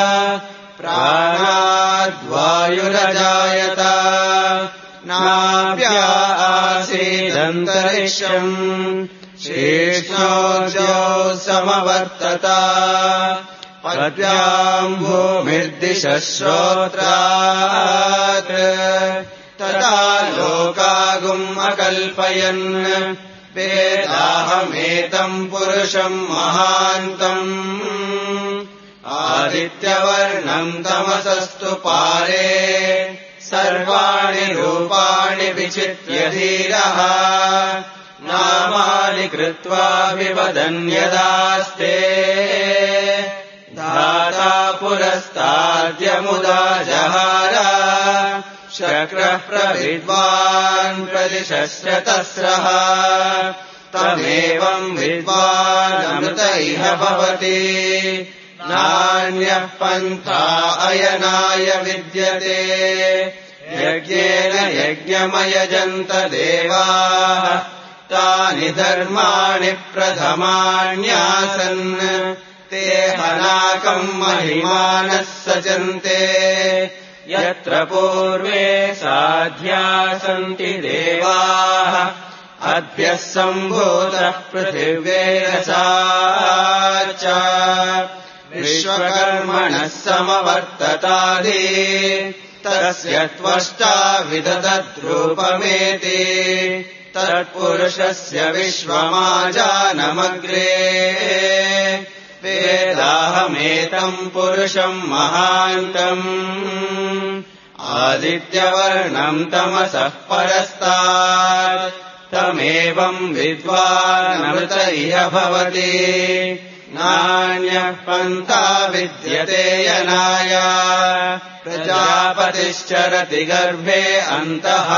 [SPEAKER 2] प्राणाद्वायुरजायत नाभ्या आसीदन्तरिक्षम् शीर्ष्णोऽजो समवर्तत पद्भ्याम् भूमिर्दिशः श्रोत्रात् तदा लोकागुम् अकल्पयन् वेदाहमेतम् पुरुषम् महान्तम् आदित्यवर्णम् तमसस्तु पारे सर्वाणि रूपाणि विचित्य धीरः नामानि कृत्वा विवदन्यदास्ते धाता पुरस्ताद्यमुदा जहार शक्रः प्रविद्वान् प्रदिशश्रतस्रः तमेवम् विद्वानमृत इह भवति नान्यः पन्था अयनाय विद्यते यज्ञेन यज्ञमयजन्त देवाः तानि धर्माणि प्रथमान्यासन् ते हनाकम् महिमानः सचन्ते यत्र पूर्वे साध्या सन्ति देवाः अभ्यः सम्भूतः पृथिव्यैरसा च विश्वकर्मणः समवर्ततादि तस्य त्वष्टा विदधद्रूपमेति तत्पुरुषस्य विश्वमाजानमग्रे वेदाहमेतम् पुरुषम् महान्तम् आदित्यवर्णम् तमसः परस्तात् तमेवम् विद्वानमृत इह भवति नान्यः पन्था विद्यते यनाय प्रजापतिश्चरति गर्भे अन्तः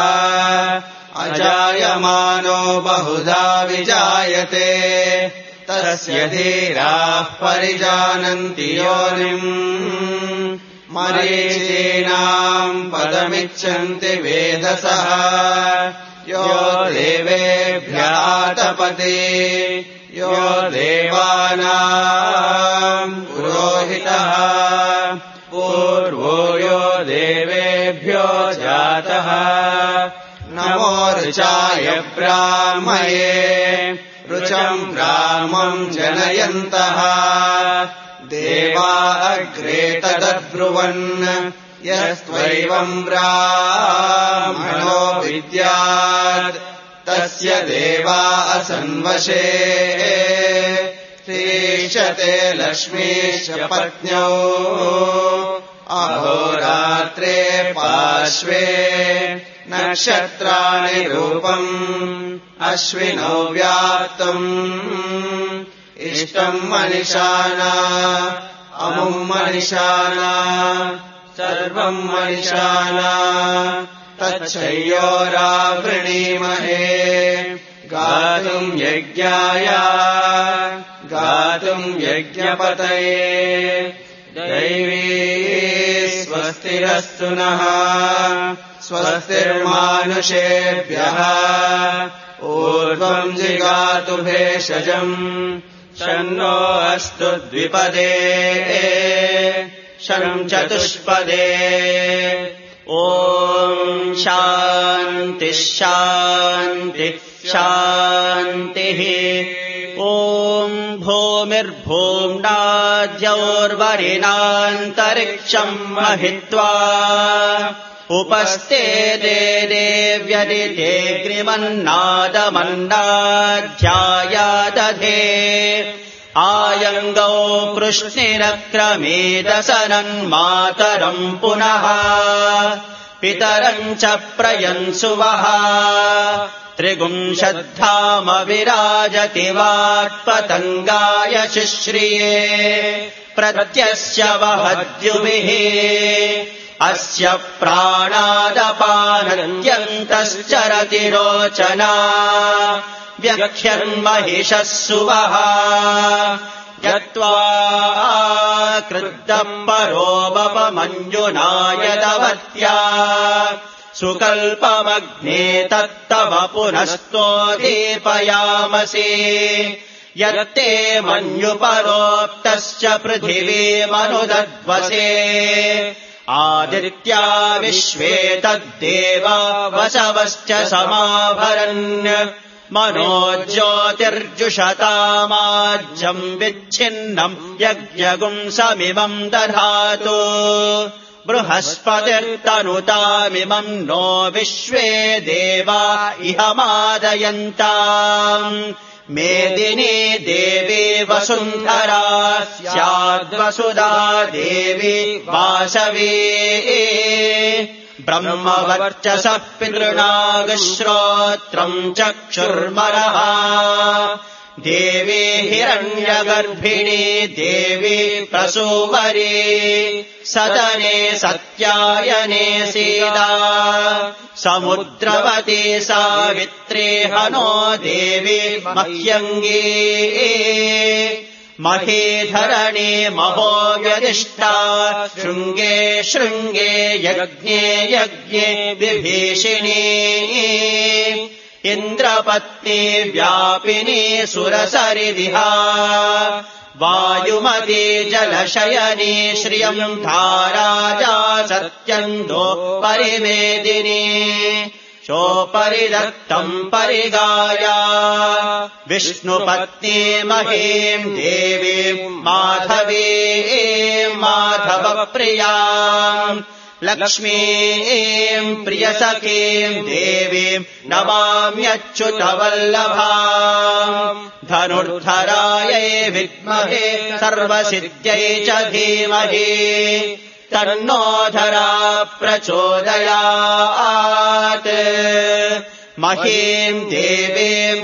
[SPEAKER 2] अजायमानो बहुधा विजायते तस्य धीराः परिजानन्ति योनिम् मरीचीनाम् पदमिच्छन्ति वेदसः यो देवेभ्यः आतपति यो देवानाम् पुरोहितः पूर्वो यो देवेभ्यो जातः नमो ऋचाय ब्राह्मये ऋचम् रामम् जनयन्तः देवा अग्रे तदब्रुवन् यस्त्वैवम् ब्राह्मणो विद्यात् तस्य देवा असन्वशे श्रीशते लक्ष्मीश्च पत्न्यौ अहोरात्रे पार्श्वे नक्षत्राणि रूपम् अश्विनौ व्याप्तम् इष्टम् मनिषाना अमुम् मनिषाना सर्वम् मनिषाना तच्छय्योरावृणीमहे गातुम् यज्ञाय गातुम् यज्ञपतये दैवी स्वस्तिरस्तु नः स्वस्तिर्मानुषेभ्यः ऊर्ध्वम् जिगातु भेषजम् शन्नो अस्तु द्विपदे शम् चतुष्पदे ॐ शान्तिः शान्तिः शान्तिः ॐ भूमिर्भूम्नाद्यौर्वरिणान्तरिक्षम् महित्वा उपस्ते देदेव्यदितेऽग्निमन्नादमन्नाध्यायादधे आयङ्गौ कृष्णिरक्रमेदसनन्मातरम् पुनः पितरम् च प्रयन्सुवः त्रिगुंशद्धाम विराजति वाक्पतङ्गाय शुश्रिये प्रत्यस्य वहद्युभिः अस्य प्राणादपानद्यन्तश्चरति रोचना व्यख्यन्महिषः सुवः यत्त्वा क्रुद्धम् परो बपमञ्जुनायदवत्या सुकल्पमग्ने तत्तव पुनस्तोदीपयामसि यत्ते मन्युपरोक्तश्च पृथिवीमनुदध्वसे आदित्या विश्वे तद्देवा वसवश्च समाभरन् मनो ज्योतिर्जुषतामाज्यम् विच्छिन्नम् यज्ञगुंसमिमम् दधातु बृहस्पतिर्तनुतामिमम् नो विश्वे देवा इह मादयन्ताम् मेदिनी देवी वसुन्धरा स्याद्वसुधा देवी वासवी ब्रह्मवर्चसः पितृणागश्रोत्रम् चक्षुर्मनः देवी हिरण्यगर्भिणी देवी प्रसूवरी सदने सत्यायने सीता समुद्रवती सावित्री हनो देवी मह्यङ्गी महीधरणी महो व्यदिष्टा शृङ्गे शृङ्गे यज्ञे यज्ञे विभीषिणी इन्द्रपत्नी व्यापिनी सुरसरिदिहा वायुमती जलशयनी श्रियम् धाराजा सत्यन्दो परिमेदिनी चोपरिदत्तम् परिगाया विष्णुपत्नी महीम् देवीम् माधवीम् माधवप्रियाम् लक्ष्मीम् प्रियसखीम् देवीम् नमाम्यच्युतवल्लभाम् धनुर्धरायै विद्महे सर्वसिद्ध्यै च धीमहि तन्नो धरा प्रचोदयात् महीम् देवीम्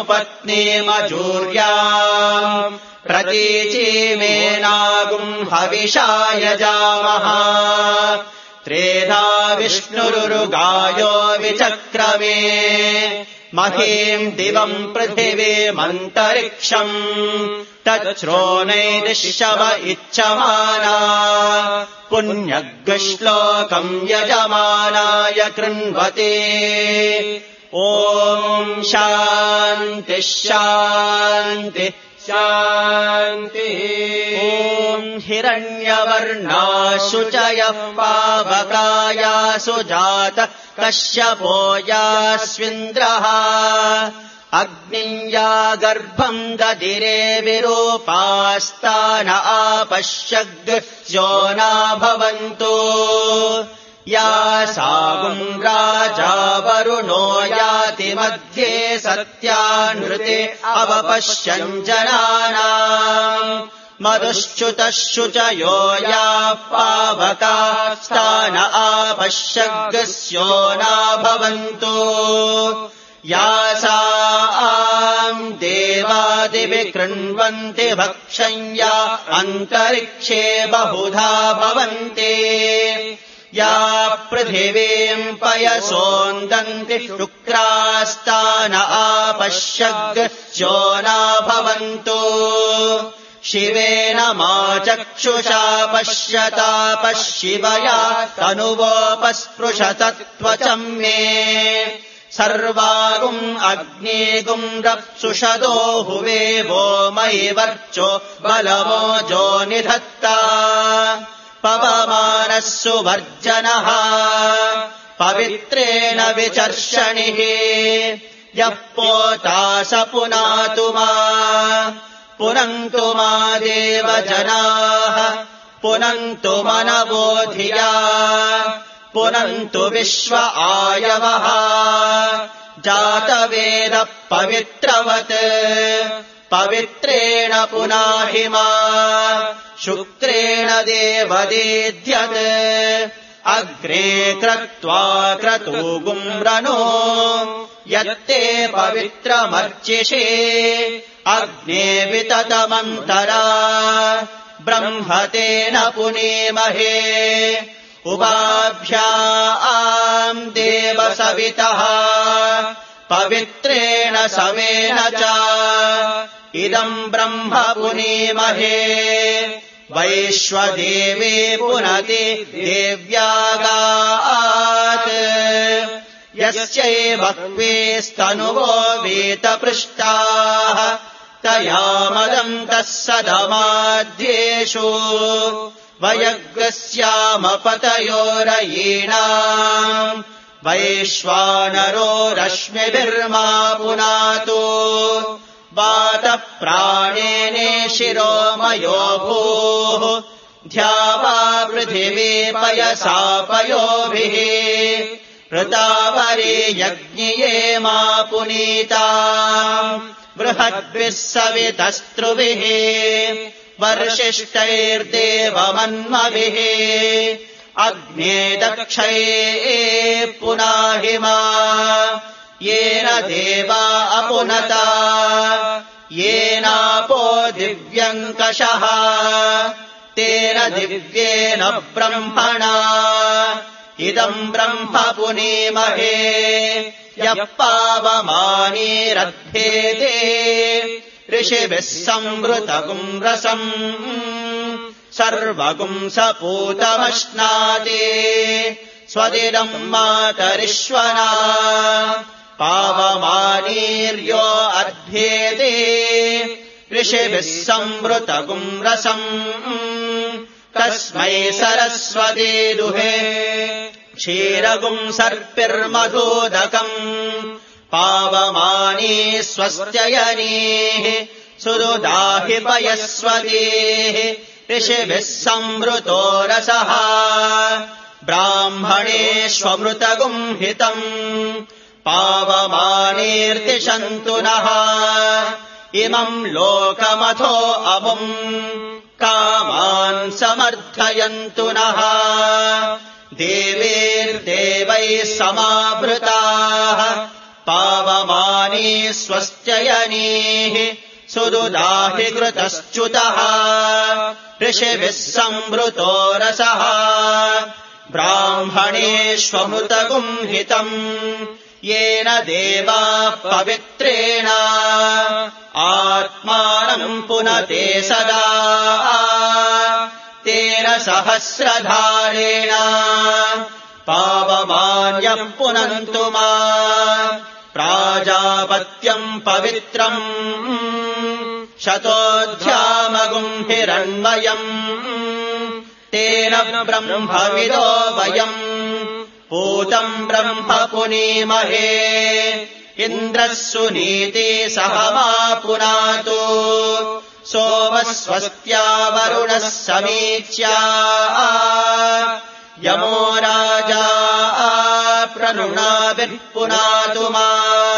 [SPEAKER 2] विष्णुपत्नीमजूर्याम् प्रतीचीमेनागुम् हविषा यजामः त्रेधा विष्णुरुगायो विचक्रमे महीम् दिवम् पृथिवीमन्तरिक्षम् तच्छ्रोणैरिषव इच्छमाना पुण्यग्श्लोकम् यजमानाय कृण्वते ॐ शान्तिः शान्तिः शान्तिः ॐ हिरण्यवर्णासु च यः पावकायासु जातः कश्यपो यास्विन्द्रः अग्निया गर्भम् ददिरे विरूपास्तान आपश्यग्यो न भवन्तु या सागुम् राजा वरुणो याति मध्ये सत्यानृते अवपश्यन् जनानाम् मधुश्च्युतः शुचयो या पावकास्तान आपश्यग्स्यो न भवन्तु यासाम् देवादिविकृण्वन्ति भक्षण्या अन्तरिक्षे बहुधा भवन्ति या पृथिवीम् पयसोन्दन्ति शुक्रास्तान आपश्यग्स्यो न भवन्तु शिवेन मा चक्षुषा पश्यतापः शिवया तनुवोपस्पृशतत्वचम् मे सर्वागुम् अग्निगुम् रप्सुषदो हुवे वो मयि वर्चो बलमोजो निधत्ता पवमानः सुवर्जनः पवित्रेण विचर्षणिः यः पोता स पुनातु मा पुनन्तु मा देवजनाः पुनन्तु मनवोधिया पुनन्तु विश्व आयवः जातवेदः पवित्रवत् पवित्रेण पुनाहि मा शुक्रेण देवदेद्यत् अग्रे क्रत्वा क्रतुगुम्रनो यत्ते पवित्रमर्चिषे अग्ने विततमन्तरा ब्रह्मतेन पुनीमहे उभाभ्याम् देवसवितः पवित्रेण समेन च इदम् ब्रह्म पुनीमहे वैश्वदेवे पुनति देव्यागात् यस्यै बह्वीस्तनुवो वीतपृष्टाः तया मदन्तः सदमाद्येषु वयग्रस्यामपतयोरयीणाम् वैश्वानरो रश्मिभिर्मा पुनातु वातः प्राणेने शिरोमयो भूः ध्यावा पृथिवी पयसा पयोभिः ऋतावरे यज्ञिये मा पुनीता बृहद्भिः सवितस्त्रुभिः वर्षिष्ठैर्देवमन्मभिः अग्ने दक्षये पुनाहिमा येन देवा अपुनता येनापो दिव्यङ्कषः तेन दिव्येन ब्रह्मणा इदम् ब्रह्म पुनीमहे यः पावमानीरभ्येते ऋषिभिः संवृतगुम् रसम् सर्वगुम् सपूतमश्नाति स्वदिनम् मातरिश्वना पावमानीर्यो अध्येते ऋषिभिः संवृतगुम् रसम् तस्मै सरस्वती दुहे क्षीरगुम् सर्पिर्मधोदकम् पावमानी स्वस्त्ययनीः सुदुदाहि पयस्वतीः ऋषिभिः संवृतो रसः ब्राह्मणेष्वमृतगुम् हितम् पावमानीर्तिषन्तु नः इमम् लोकमथो अमुम् कामान् समर्थयन्तु नः देवीर्देवैः समावृताः पावमानी स्वस्त्ययनीः सुदुदाहि कृतश्च्युतः ऋषिभिः संवृतो रसः ब्राह्मणेष्वमृतगुम् हितम् येन देवाः पवित्रेण आत्मानम् पुनते सदा तेन सहस्रधारेण पावमान्यः पुनन्तु मा प्राजापत्यम् पवित्रम् शतोऽध्यामगुम् हिरण्मयम् तेन ब्रह्मविदो वयम् पूतम् ब्रह्म पुनीमहे इन्द्रः सुनीति सह मा पुनातु सोमः स्वस्त्या वरुणः समीच्या यमो राजा प्रणुनाभिः पुनातु मा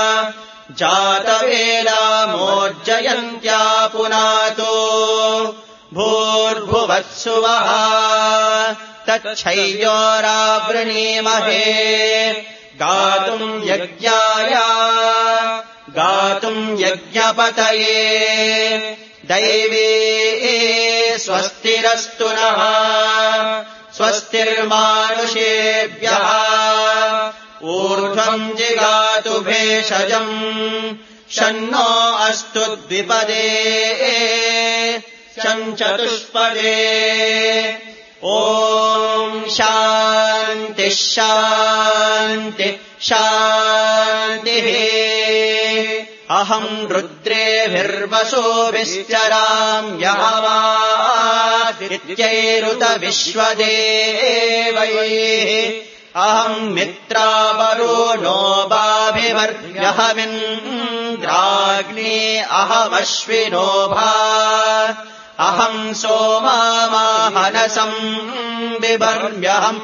[SPEAKER 2] जातवेला मोर्जयन्त्या पुनातु भूर्भुवत्सुवः तच्छय्योरावृणीमहे गातुम् यज्ञाय गातुम् यज्ञपतये दैवे स्वस्तिरस्तु नः स्वस्तिर्मानुषेभ्यः ऊर्ध्वम् जिगातु भेषजम् शन्नो अस्तु द्विपदे शञ्चतुष्पदे ॐ शान्तिः शान्तिः शान्तिः अहम् रुद्रेभिर्वसोभिश्चराम्यहमादित्यैरुत विश्वदेवैः अहम् मित्रावरुणो बाभिवर्यहमिन्द्राग्ने अहमश्विनोभा अहम् सोमामाहनसम् बिभर्म्यहम्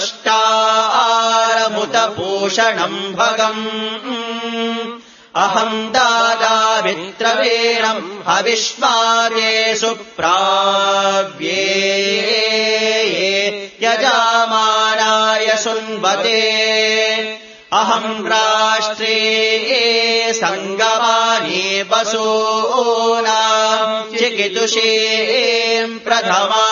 [SPEAKER 2] त्वष्टारमुतपूषणम् भगम् अहम् दादामित्रवीरम् हविष्मादेषु प्राव्ये यजामानाय सुन्वते अहम् राष्ट्रे सङ्गमानि वसूनाम् चिकितुषीम् प्रथमा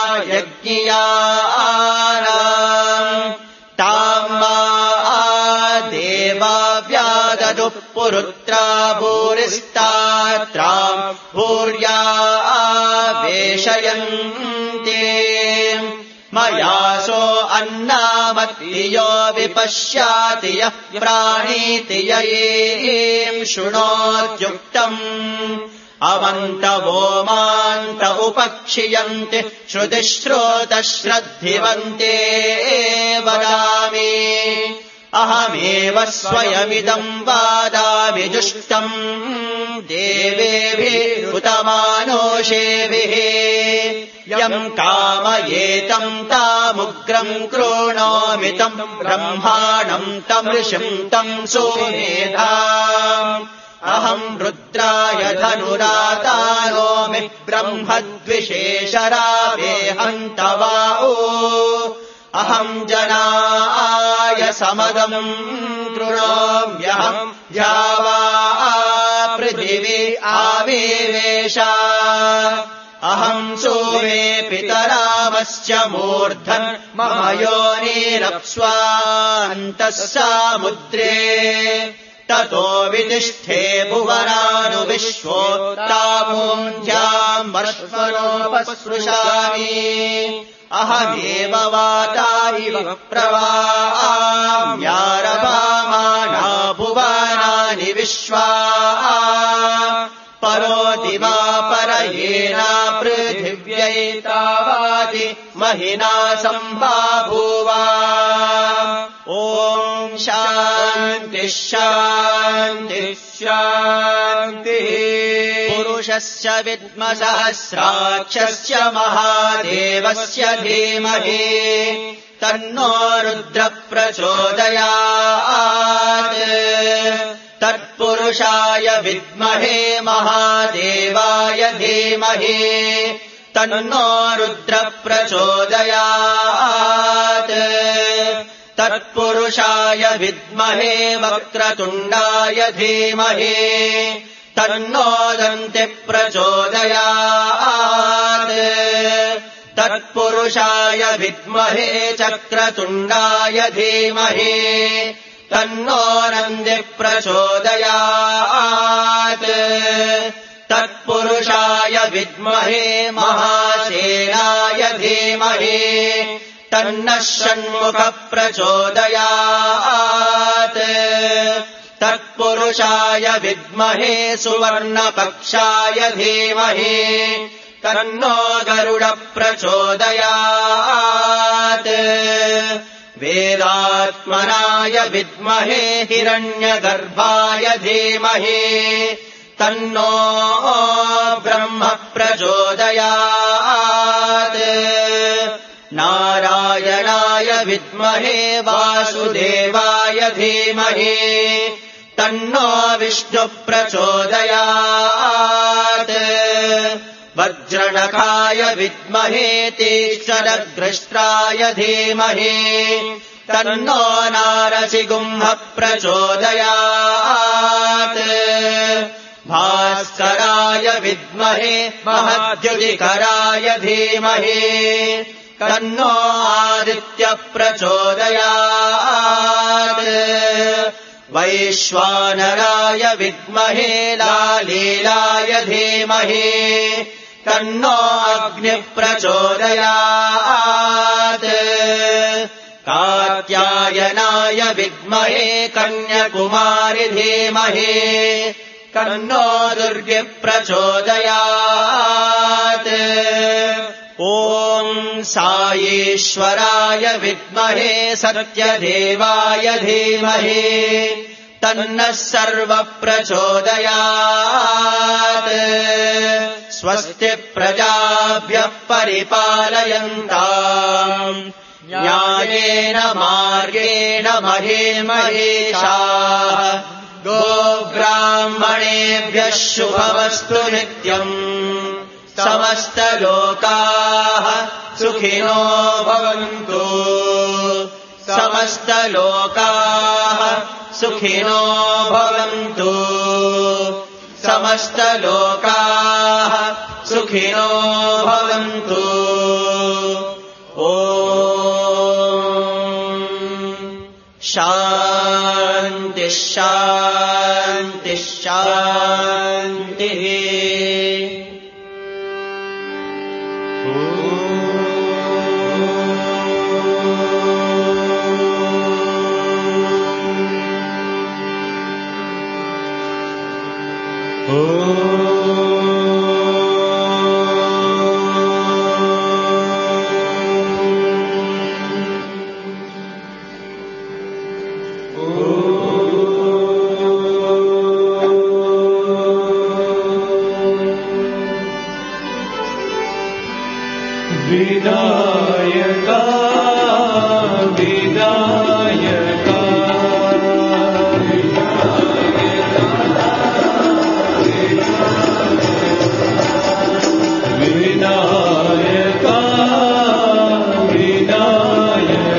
[SPEAKER 2] यज्ञियानाम् ताम् मा देवा व्याददुः पुरुत्रा भूरिस्तात्राम् भूर्या वेशयन्ते मयासो अन्नामत्तियो विपश्याति यः प्राणीति ययेम् शृणोत्युक्तम् अवन्तवो मान्त उपक्षियन्ति श्रुतिश्रोतश्रद्धिवन्ते वदामि अहमेव स्वयमिदम् वादामि जुष्टम् देवेभिः उतमानोषेभिः यम् कामयेतम् तामुग्रम् कृणोमि तम् ब्रह्माणम् तमृषिम् तम् सोमेधा अहम् रुद्राय धनुरातारोमि ब्रह्मद्विशेषरावेहन्तवाओ अहम् जनाय समदम् कृणोम्यहम् द्यावा पृथिवी आविवेश अहम् सूरे पितरामश्च मूर्धन् मम योनिरप्स्वान्तः सामुद्रे ततो वितिष्ठे भुवनानुविश्वोत्तामूञ्जाम् वर्ष्मणोपस्पृशामि अहमेव वाता इव प्रवाम्यारभामाना भुवनानि विश्वा परो दिवा परयेना पृथिव्यै तावाति महिना सम्बाभूवा ॐ शान्तिः शान्तिः शान्तिः पुरुषस्य विद्मसहस्राक्षस्य महादेवस्य धीमहि तन्नो रुद्रः प्रचोदयात् तत्पुरुषाय विद्महे महादेवाय धीमहि तन्नो रुद्रः प्रचोदयात् तत्पुरुषाय विद्महे वक्रतुण्डाय धीमहि तन्नो दन्तिः प्रचोदयात् तत्पुरुषाय विद्महे चक्रतुण्डाय धीमहि तन्नो नन्दिः प्रचोदयात् तत्पुरुषाय विद्महे महासेनाय धीमहि तन्नः षण्मुखः प्रचोदयात् तत्पुरुषाय विद्महे सुवर्णपक्षाय धीमहि तन्नो गरुडः प्रचोदयात् वेदात्मनाय विद्महे हिरण्यगर्भाय धीमहि तन्नो ब्रह्म प्रचोदयात् नारायणाय विद्महे वासुदेवाय धीमहि तन्नो विष्णुः प्रचोदयात् वज्रनखाय विद्महे तीक्ष्णदृष्ट्राय धीमहि तन्नो नारसिंहः प्रचोदयात् भास्कराय विद्महे महद्युतिकराय धीमहि तन्नो आदित्यः प्रचोदयात् वैश्वानराय विद्महे लालीलाय धीमहि तन्नो अग्निः प्रचोदयात् कात्यायनाय विद्महे कन्याकुमारि धीमहि तन्नो दुर्गिः प्रचोदयात् ॐ साईश्वराय विद्महे सत्यदेवाय धीमहि तन्नः सर्वः प्रचोदयात् स्वस्ति प्रजाभ्यः परिपालयन्ताम् न्यायेन मार्गेण महीमहीषाः गोब्राह्मणेभ्यः शुभमस्तु नित्यम् समस्तलोकाः सुखिनो भवन्तु समस्तलोकाः सुखिनो भवन्तु समस्तलोकाः सुखिनो भवन्तु ॐ शान्तिः शान्तिः शान्तिः
[SPEAKER 3] विनायका विनायका विनायका विनायका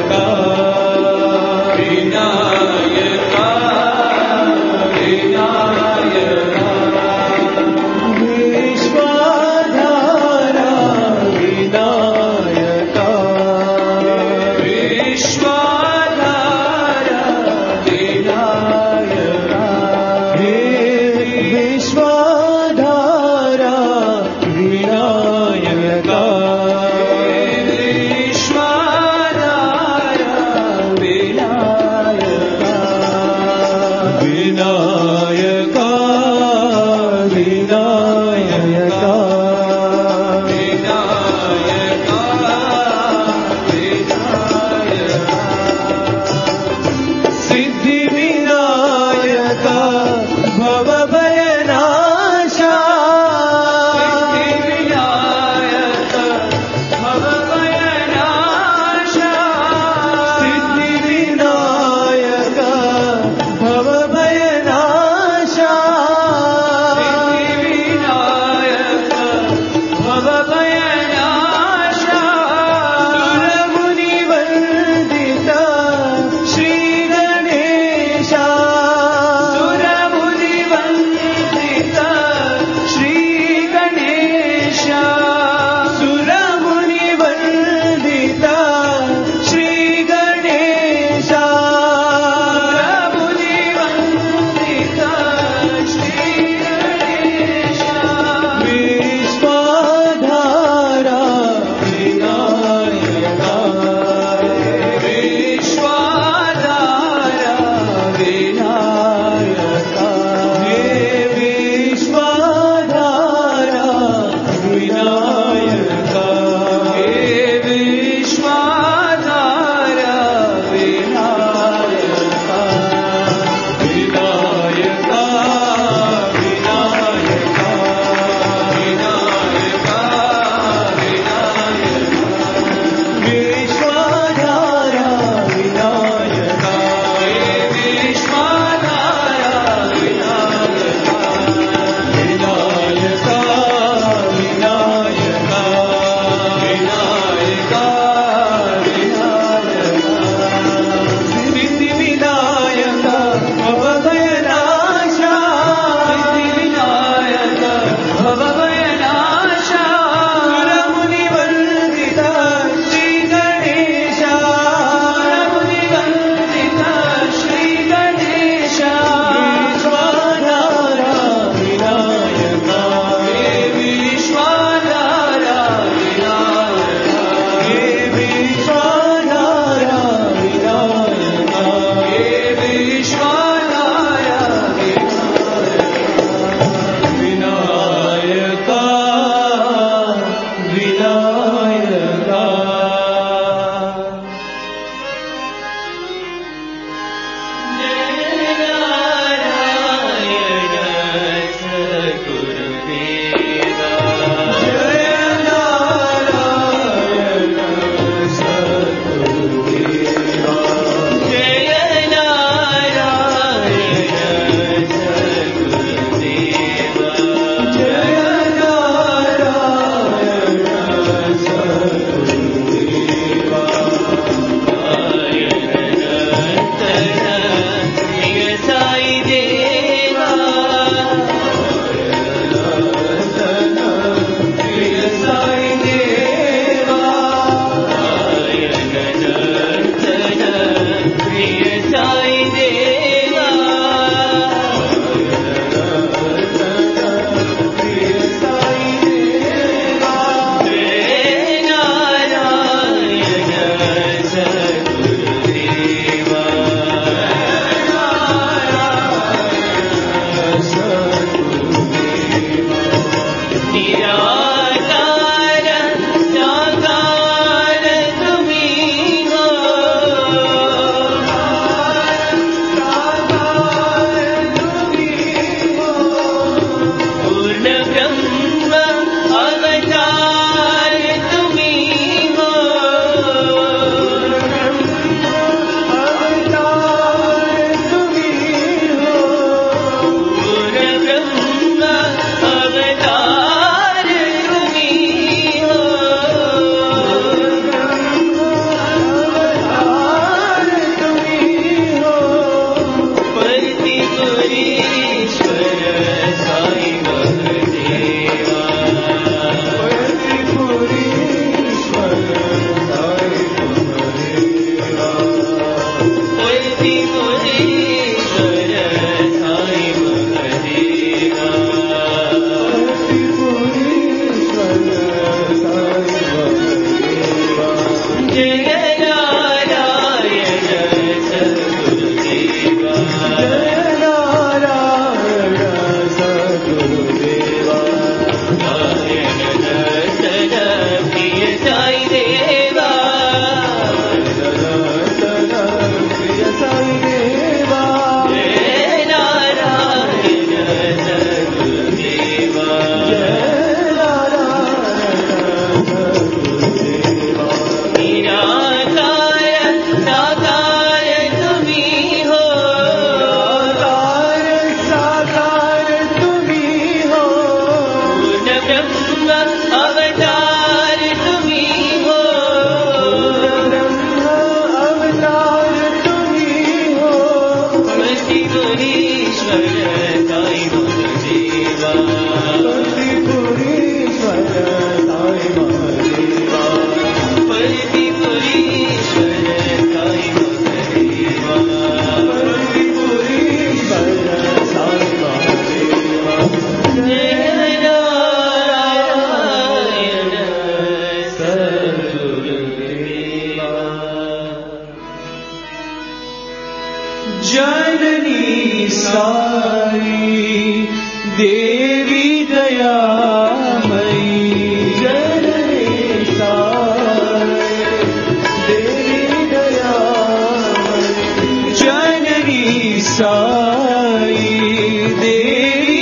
[SPEAKER 3] साई देवी दयामयी जननी साई देवी दयामयी जननी साई देवी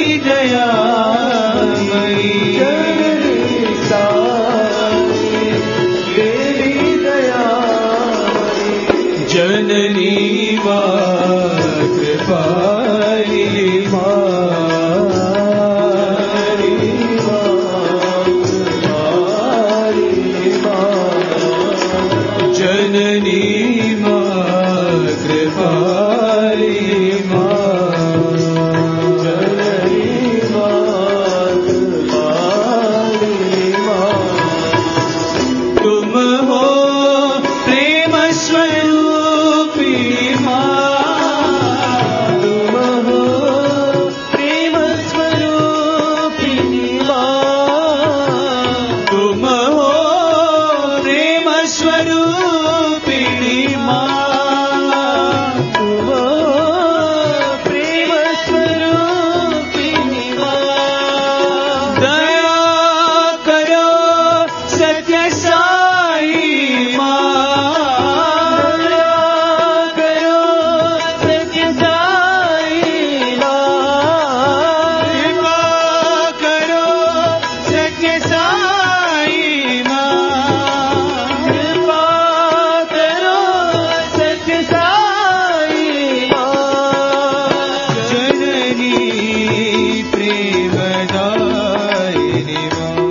[SPEAKER 3] दयामयी जननी साई देवी दयामयी जननी मां कृपाली जननी मां कृपाली जननी मां कृपाली तुम हो प्रेम स्वरूपी तुम हो प्रेम स्वरूपी तुम हो प्रेम स्वरूपिणी मां तुम प्रेम स्वरूपिणी मां दया करो सत्य साई मां दया करो सत्य साई मां कृपा करो सत्य साई मां कृपा करो सत्य साई मां जननी प्रेमदायिनी मां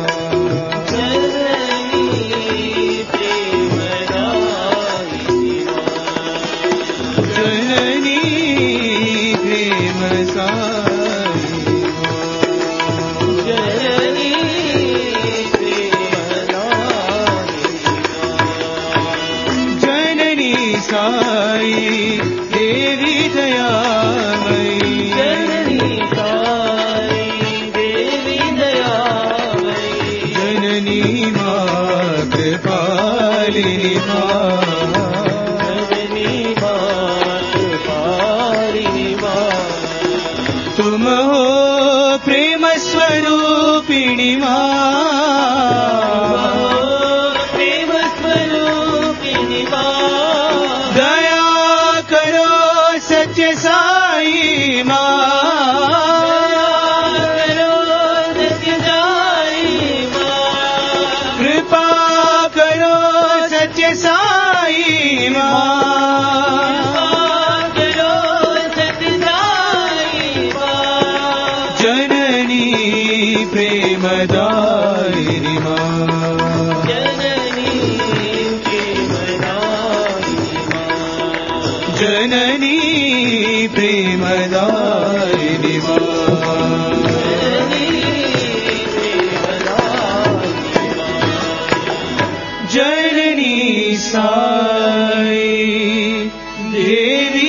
[SPEAKER 3] जननी प्रेमदायिनी मां जननी प्रेमसायिनी मां जननी जननी साई देवी दयामयी जननी साई देवी दयामयी जननी मां कृपालिनी मां जननी मां कृपालिनी मां तुम हो प्रेम स्वरूपिणी मां प्रेम स्वरूपिणी मां दया करो सत्य साई मां करो सत्य साई मां कृपा करो सत्य साई मां करो सत्य साई मां जननी प्रेमदायिनी मां जननी प्रेमदायिनी मां जननी प्रेमदायिनी मां जननी साई देवी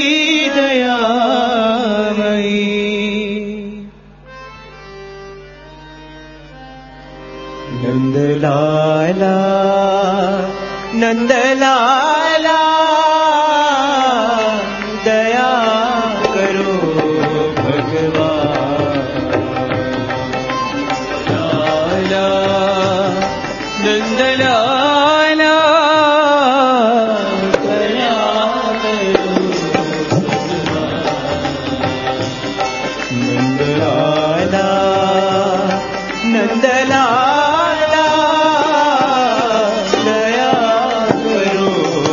[SPEAKER 3] दयामयी नंदलाला नंदलाला दया करो भगवान लाला नंदलाला दया करो नंदलाला नंदलाला दया करो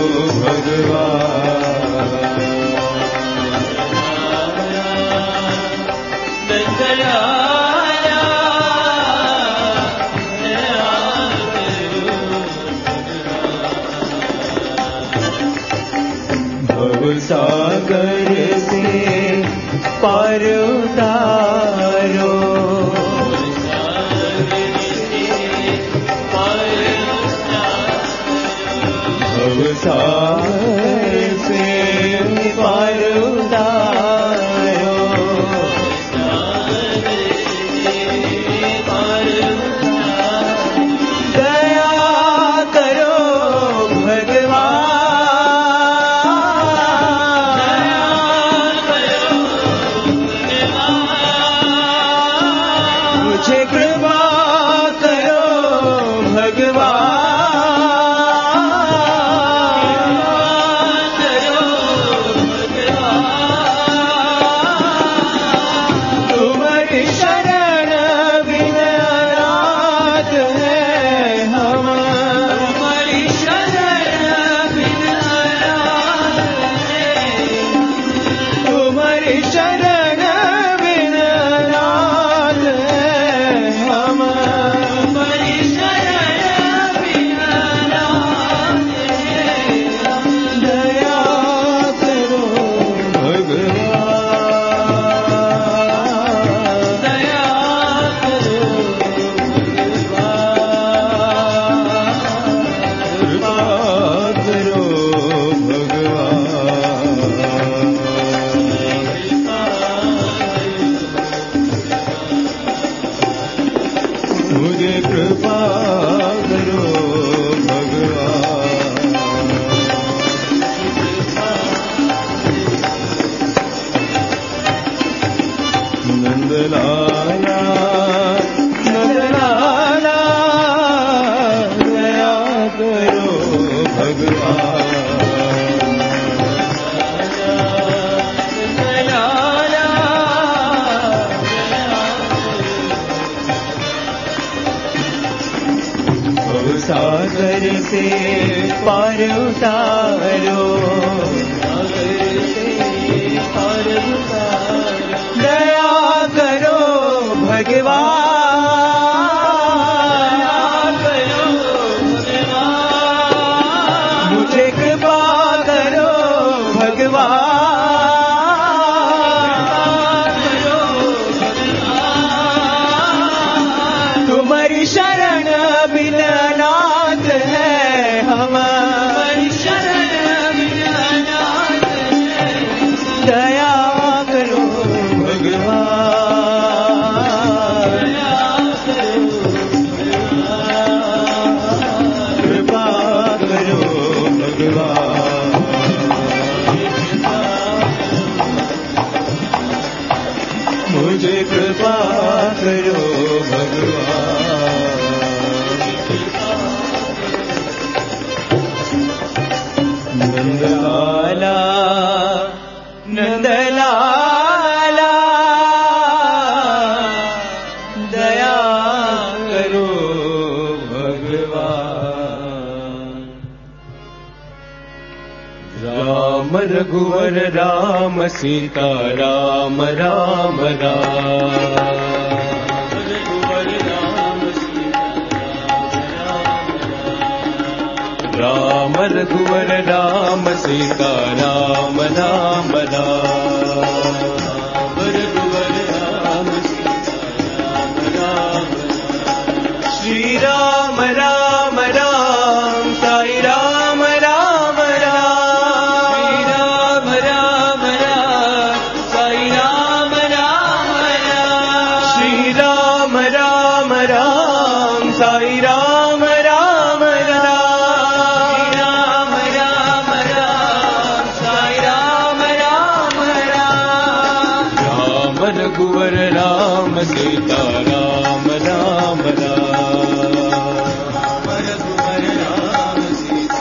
[SPEAKER 3] सागर से पार उतारो भव सागर से पार उतारो दया करो भगवान करो मुझे कृपा करो भगवान। नंदलाला नंदलाला दया करो भगवान। सागर से पार उतारो सागर से पार उतारो दया करो भगवान करो भगवान मुझे कृपा करो भगवान करो भगवान तुम्हारी शरण बिना हमारी शरण बिनानाथ है दया करो भगवान दया करो भगवान कृपा करो भगवान मुझे कृपा करो भगवान। नंदलाला नंदलाला दया करो भगवान। राम रघुवर राम सीता राम राम राम राम रघुवर राम सीता राम राम राम रघुवर राम सीता राम राम श्री राम राम राम साई राम राम राम श्री राम राम राम साई राम राम राम श्री राम राम राम साई राम राम रघुवर राम सीता राम राम राम रघुवर राम सीता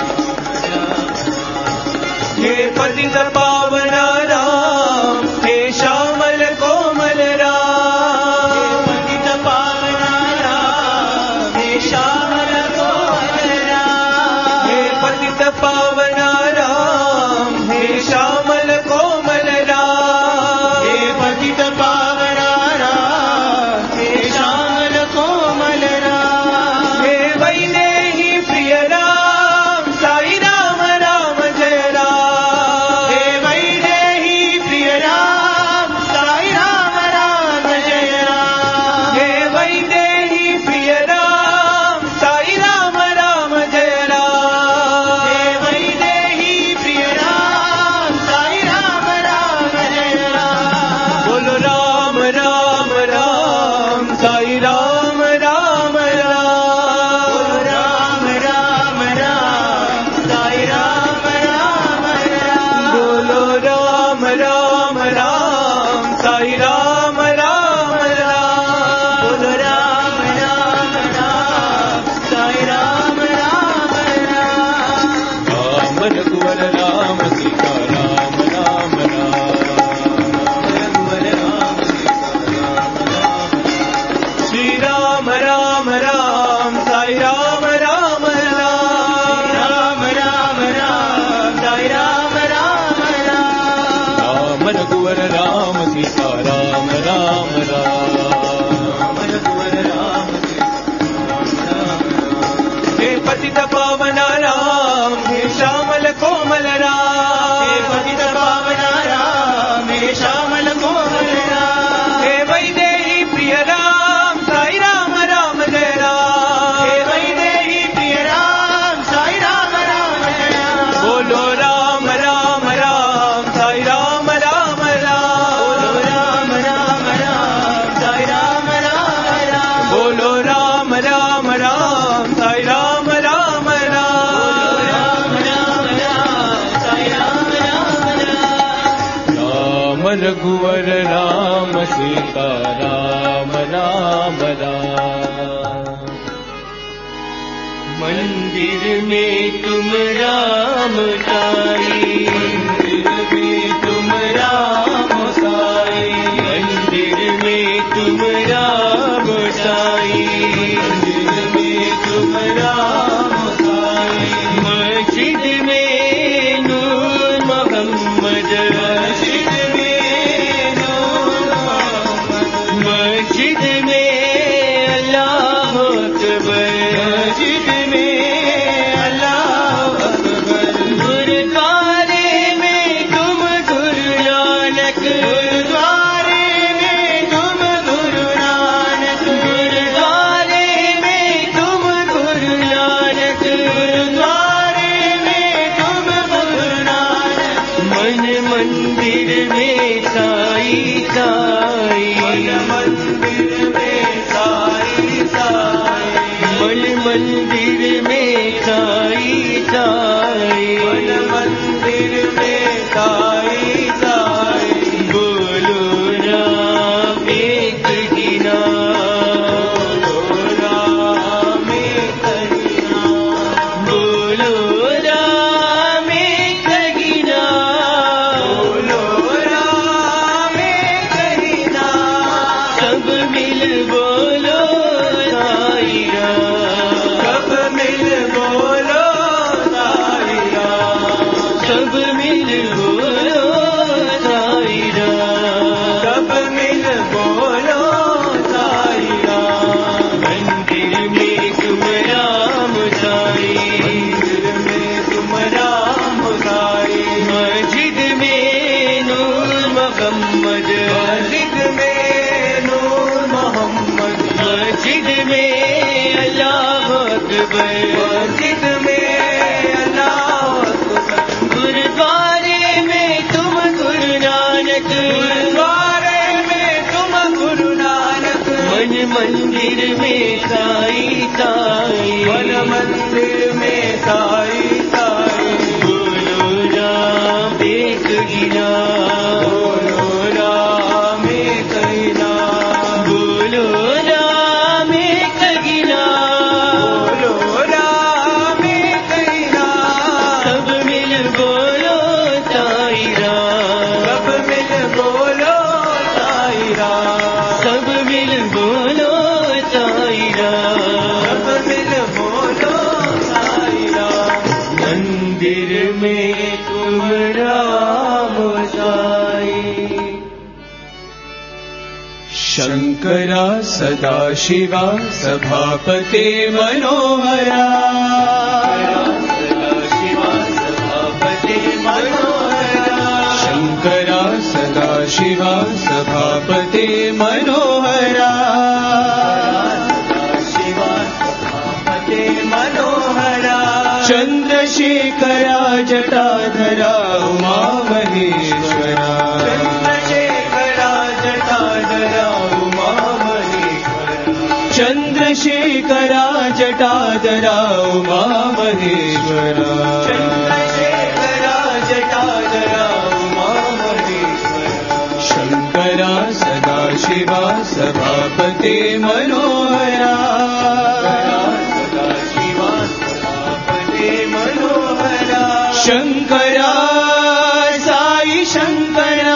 [SPEAKER 3] हे पतित पावन राम हे श्यामल कोमल राम हे पतित पावन राम हे श्यामल कोमल राम हे पतित पावन राम हे श्यामल कोमल राम हे पतित पावन राम हे श्यामल कोमल राम हे वैदेही प्रिय राम साई राम राम जय राम हे वैदेही प्रिय राम साई राम राम जय राम हे वैदेही प्रिय राम साई राम राम जय राम हे वैदेही प्रिय राम साई राम राम जय राम बोलो राम राम राम साई राम राम राम बोलो राम राम राम साई राम राम राम बोलो राम राम राम साई राम राम राम बोलो राम राम राम साई राम राम राम राम रघुवर राम सीता राम राम राम रघुवर राम सीता राम राम श्री राम राम राम साई राम राम राम राम राम साई राम राम राम रघुवर राम सीता राम राम राम रघुवर राम सीता राम राम हे पतित पावन राम हे श्यामल कोमल राम हे पतित पावन राम हे श्यामल कोमल राम हे वैदेही प्रिय राम साई राम राम जय राम हे वैदेही प्रिय राम साई रघुवर राम सीता राम राम राम। मंदिर में तुम राम साई, मंदिर में तुम राम साई, मंदिर में तुम राम साई, मंदिर में तुम राम साई। मस्जिद में नूर मोहम्मद, मस्जिद में नूर मोहम्मद, मस्जिद में अल्लाह अकबर, मस्जिद में अल्लाह अकबर। गुरुद्वारे में तुम गुरु नानक, गुरुद्वारे में तुम गुरु नानक, गुरुद्वारे में तुम गुरु नानक, गुरुद्वारे में तुम गुरु नानक। मन मंदिर में साई साई, मन मंदिर में साई साई, मन मंदिर में साई साई, मन मंदिर में साई साई। बोलो राम एक ही नाम, बोलो राम एक ही नाम, बोलो राम एक ही नाम, बोलो राम एक ही नाम। सब मिल बोलो साई राम, सब मिल बोलो साई राम, सब मिल बोलो साई राम, सब मिल बोलो साई राम। मंदिर में तुम राम साई, मंदिर में तुम राम साई, मस्जिद में नूर मोहम्मद, मस्जिद में नूर मोहम्मद, मस्जिद में अल्लाह अकबर, मस्जिद में अल्लाह अकबर। गुरुद्वारे में तुम गुरु नानक, गुरुद्वारे में तुम गुरु नानक। मन मंदिर में साई साई, मन मंदिर में साई साई। बोलो राम एक ही नाम, बोलो राम एक ही नाम, बोलो राम एक ही नाम, बोलो राम एक ही नाम। सब मिल बोलो साई राम, सब मिल बोलो साई राम, सब मिल बोलो साई राम, सब मिल बोलो साई राम। मंदिर में तुम राम साई। शंकरा सदाशिवा सभापते मनोहरा, सदाशिवा सभापते मनोहरा, शंकरा सदाशिवा सभापते मनोहरा, सदाशिवा सभापते मनोहरा। चंद्रशेखरा जटाधरा उमा महेश्वरा, चंद्रशेखरा जटाधरा उमा महेश्वरा, चंद्रशेखरा जटाधरा उमा महेश्वरा, चंद्रशेखरा जटाधरा उमा महेश्वरा। शंकरा सदाशिवा सभापते मनोहरा, सदाशिवा सभापते मनोहरा। शंकरा साई शंकरा,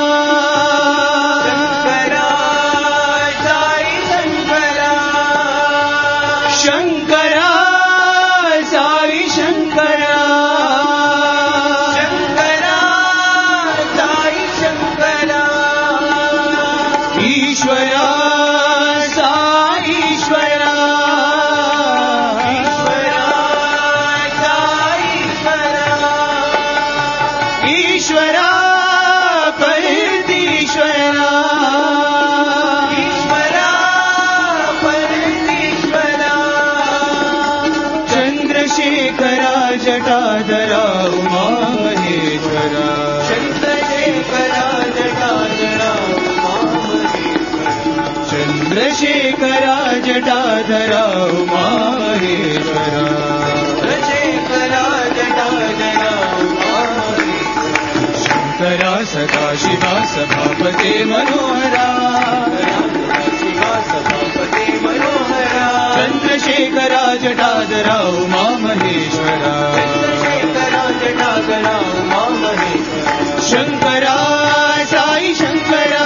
[SPEAKER 3] शंकरा साई शंकरा, शंकरा साई शंकरा, शंकरा साई शंकरा। ईश्वरा साई ईश्वरा, ईश्वरा साई ईश्वरा, ईश्वरा परतीश्वरा, ईश्वरा परतीश्वरा। चंद्रशेखरा जटाधरा उमा महेश्वरा, चंद्रशेखरा जटाधरा उमा महेश्वरा, चंद्रशेखरा जटाधरा उमा महेश्वरा, चंद्रशेखरा जटाधरा उमा महेश्वरा। शंकरा सदाशिवा सभापते मनोहरा शिवा सभापते मनोहरा चंद्रशेखरा जटाधरा उमा महेश्वरा चंद्रशेखरा जटाधरा उमा महेश्वरा शंकरा साई शंकरा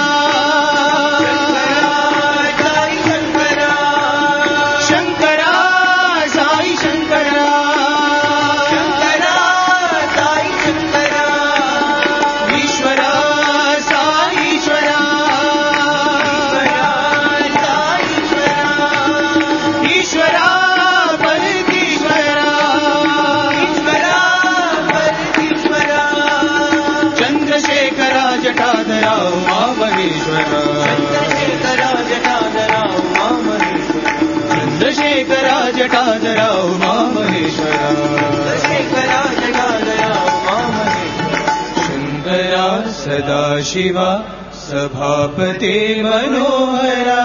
[SPEAKER 3] जटाधरा उमा महेश्वरा चंद्रशेखरा जटाधरा उमा महेश्वरा चंद्रशेखरा जटाधरा उमा महेश्वरा चंद्रशेखरा जटाधरा उमा महेश्वरा शंकरा सदाशिवा सभापते मनोहरा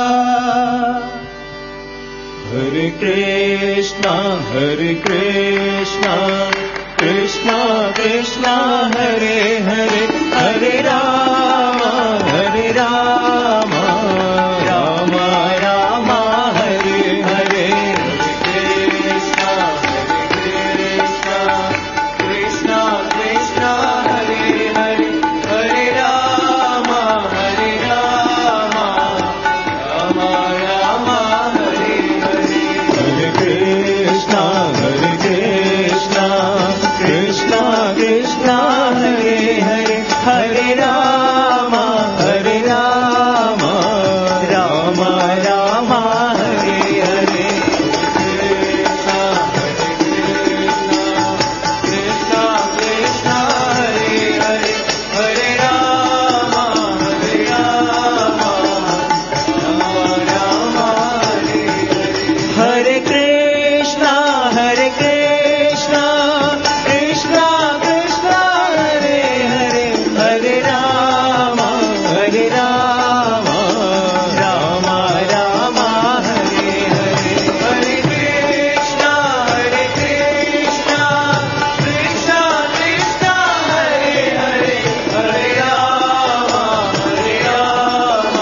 [SPEAKER 3] हरे कृष्णा हरे कृष्णा कृष्णा कृष्णा हरे हरे हरे राम हरे राम राम राम हरे हरे कृष्णा हरे कृष्णा कृष्णा कृष्णा हरे हरे हरे राम हरे राम राम राम हरे हरे हरे कृष्णा हरे कृष्णा कृष्णा कृष्णा हरे हरे हरे राम हरे राम राम राम हरे हरे कृष्णा हरे कृष्णा कृष्णा कृष्णा हरे हरे हरे राम हरे राम राम राम हरे हरे हरे कृष्णा हरे कृष्णा कृष्णा कृष्णा हरे हरे हरे राम हरे राम राम राम हरे हरे हरे कृष्णा हरे कृष्णा कृष्णा कृष्णा हरे हरे हरे राम हरे राम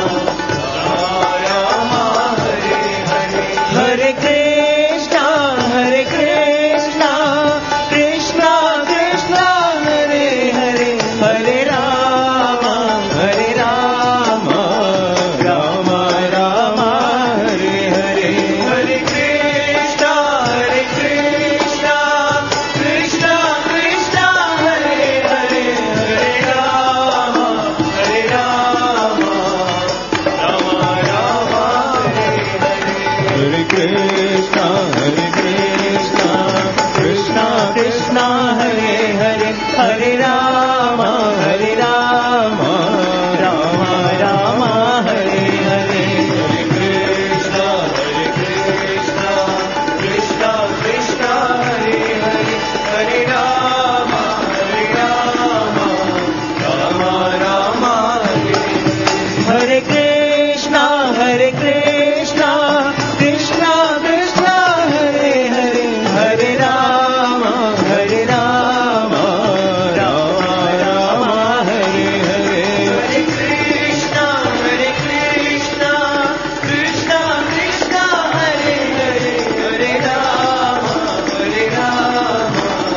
[SPEAKER 3] राम राम हरे हरे हरे कृष्णा हरे कृष्णा कृष्णा कृष्णा हरे हरे हरे राम हरे राम राम राम हरे हरे हरे कृष्णा हरे कृष्णा कृष्णा कृष्णा हरे हरे हरे राम हरे राम राम राम हरे हरे हरे कृष्णा हरे कृष्णा कृष्णा कृष्णा हरे हरे हरे राम हरे राम राम राम हरे हरे हरे कृष्णा हरे कृष्णा कृष्णा कृष्णा हरे हरे हरे राम हरे राम राम राम हरे हरे कृष्णा हरे कृष्णा कृष्णा कृष्णा हरे हरे हरे राम हरे राम राम राम हरे हरे हरे कृष्णा हरे कृष्णा कृष्णा कृष्णा हरे हरे हरे राम हरे राम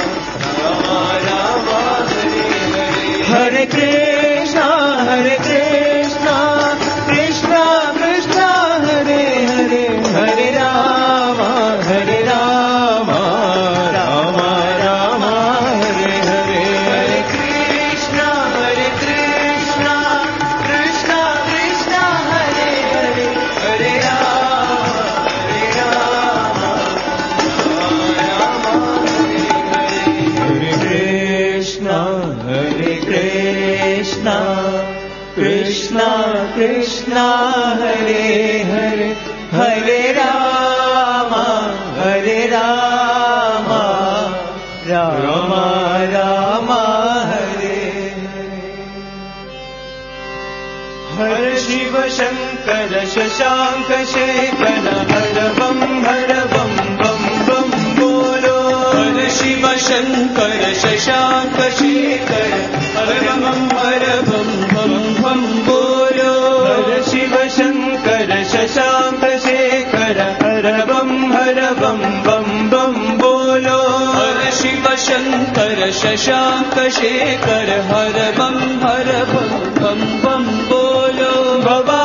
[SPEAKER 3] राम राम हरे हरे हरे कृष्णा हरे कृष्णा कृष्णा कृष्णा हरे हरे हरे राम हरे राम राम राम हरे हरे हरे कृष्णा हरे कृष्णा कृष्णा कृष्णा हरे हरे हरे राम हरे राम राम राम हरे हरे हरे कृष्णा हरे कृष्णा कृष्णा कृष्णा हरे हरे हरे राम हरे राम राम राम हरे हर शिव शंकर शशांक शेखर हर बम हर बम बम बम बोलो हर शिव शंकर शशांक शेखर हर बम हर बम बम बम बोलो हर शिव शंकर शशांक शेखर हर बम हर बम बम बम बोलो हर शिव शंकर शशांक शेखर हर बम हर बम बम बम बोलो बाबा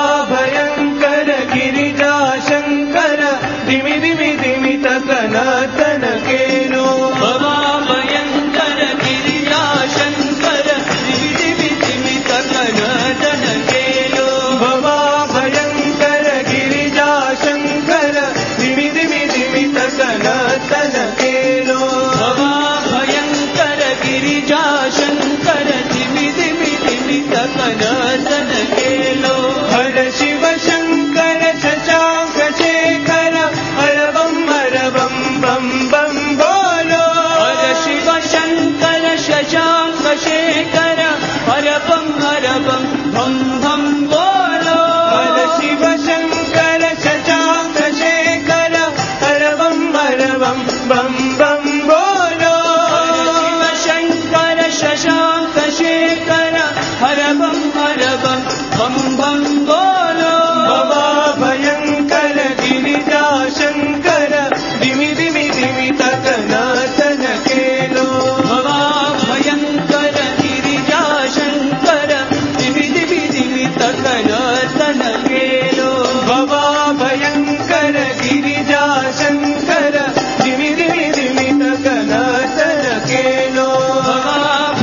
[SPEAKER 3] भयंकर गिरिजा शंकर दिमि दिमि दिमि तकन तन केलो बाबा भयंकर गिरिजा शंकर दिमि दिमि दिमि तकन तन केलो बाबा भयंकर गिरिजा शंकर दिमि दिमि दिमि तकन तन केलो बाबा भयंकर गिरिजा शंकर दिमि दिमि दिमि तकन तन केलो हर शिव शंकर शशांक शेखर हर बम हर बम बम बम बोलो हर शिव शंकर शशांक शेखर हर बम हर बम बम बम बोलो हर शिव शंकर शशांक शेखर हर बम हर बम बम बम बोलो हर शिव शंकर शशांक शेखर हर बम हर बम बम बम बोलो बाबा भयंकर गिरिजा शंकर दिमि दिमि दिमि तकन तन केलो बाबा भयंकर गिरिजा शंकर दिमि दिमि दिमि तकन तन केलो बाबा भयंकर गिरिजा शंकर दिमि दिमि दिमि तकन तन केलो बाबा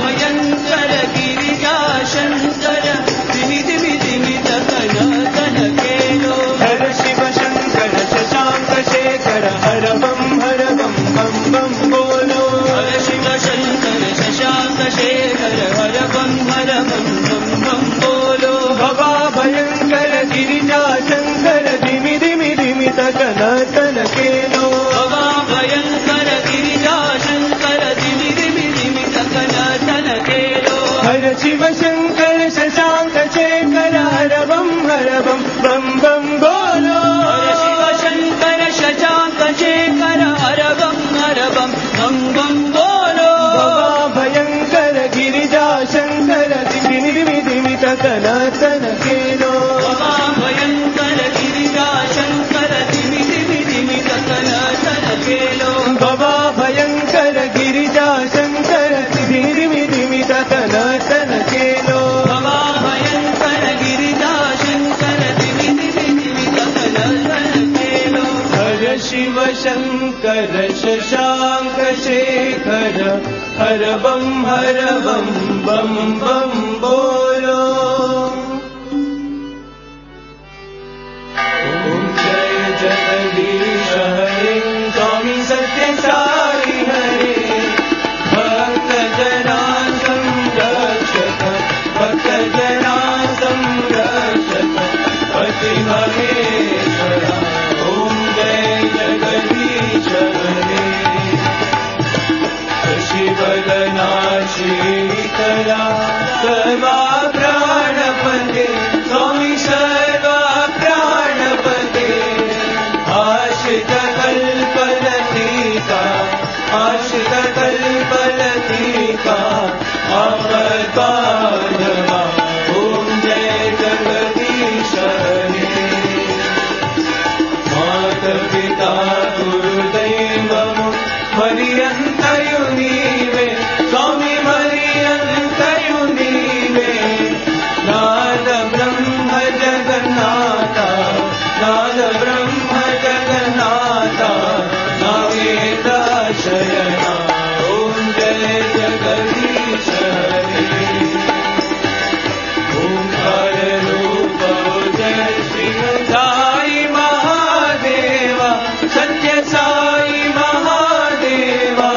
[SPEAKER 3] भयंकर गिरिजा शंकर दिमि दिमि दिमि तकन तन केलो हर शिव शंकर शशांक शेखर हर बम हर बम बम बम बोलो हर शिव शंकर शशांक शेखर हर बम हर बम बम बम बोलो बाबा भयंकर गिरिजा शंकर दिमि दिमि दिमि तकन तन केलो बाबा भयंकर गिरिजा शंकर दिमि दिमि दिमि तकन तन केलो हर शिव शंकर शशांक शेखर हर बम हर बम बम बम बोलो हर शिव शंकर शशांक शेखर हर बम हर बम बम बम बोलो बाबा भयंकर गिरिजा शंकर दिमि दिमि दिमि तकन तन केलो बाबा भयंकर गिरिजा शंकर दिमि दिमि दिमि तकन तन केलो बाबा भयंकर गिरिजा शंकर दिमि दिमि दिमि तकन तन केलो बाबा भयंकर गिरिजा शंकर दिमि दिमि दिमि तकन तन केलो हर शिव शंकर शशांक शेखर हर बम हर बम बम बम बोलो ओम जय जगदीश हरे स्वामी सत्य साई हरे भक्त जना संरक्षक भक्त जना संरक्षक पति महेश्वरा ओम जय जगदीश हरे शिवदना श्रीकरा सर्वा प्राणपते स्वामी सर्वा प्राणपते आश्रित कल्पलतिका आश्रित कल्पलतिका आपद्बांधवा ओम जय जगदीश हरे मात पिता गुरुदैवम मरियन्तयु नीवे स्वामी मरियन्तयु नीवे नाद ब्रह्म जगन्नाथा नाद ब्रह्म जगन्नाथा नावेदा शयना ओम जय जगदीश हरे ओंकार रूप जय श्री साई महादेवा सत्य साई महादेवा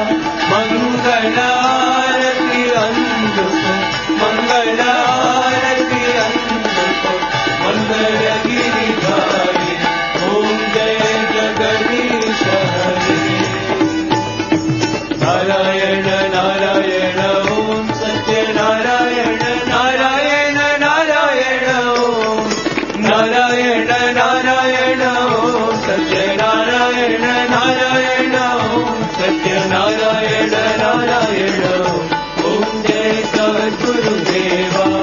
[SPEAKER 3] मंगलारति अंधुको मंगलारति अंधुको मंगल गिरिधारी ओम जय जगदीश हरे नारायण नारायण ओम सत्य नारायण नारायण नारायण ओम नारायण नारायण ओम सत्य नारायण नारायण ओम सत्य नारायण नारायण ओम जय गुरुदेवा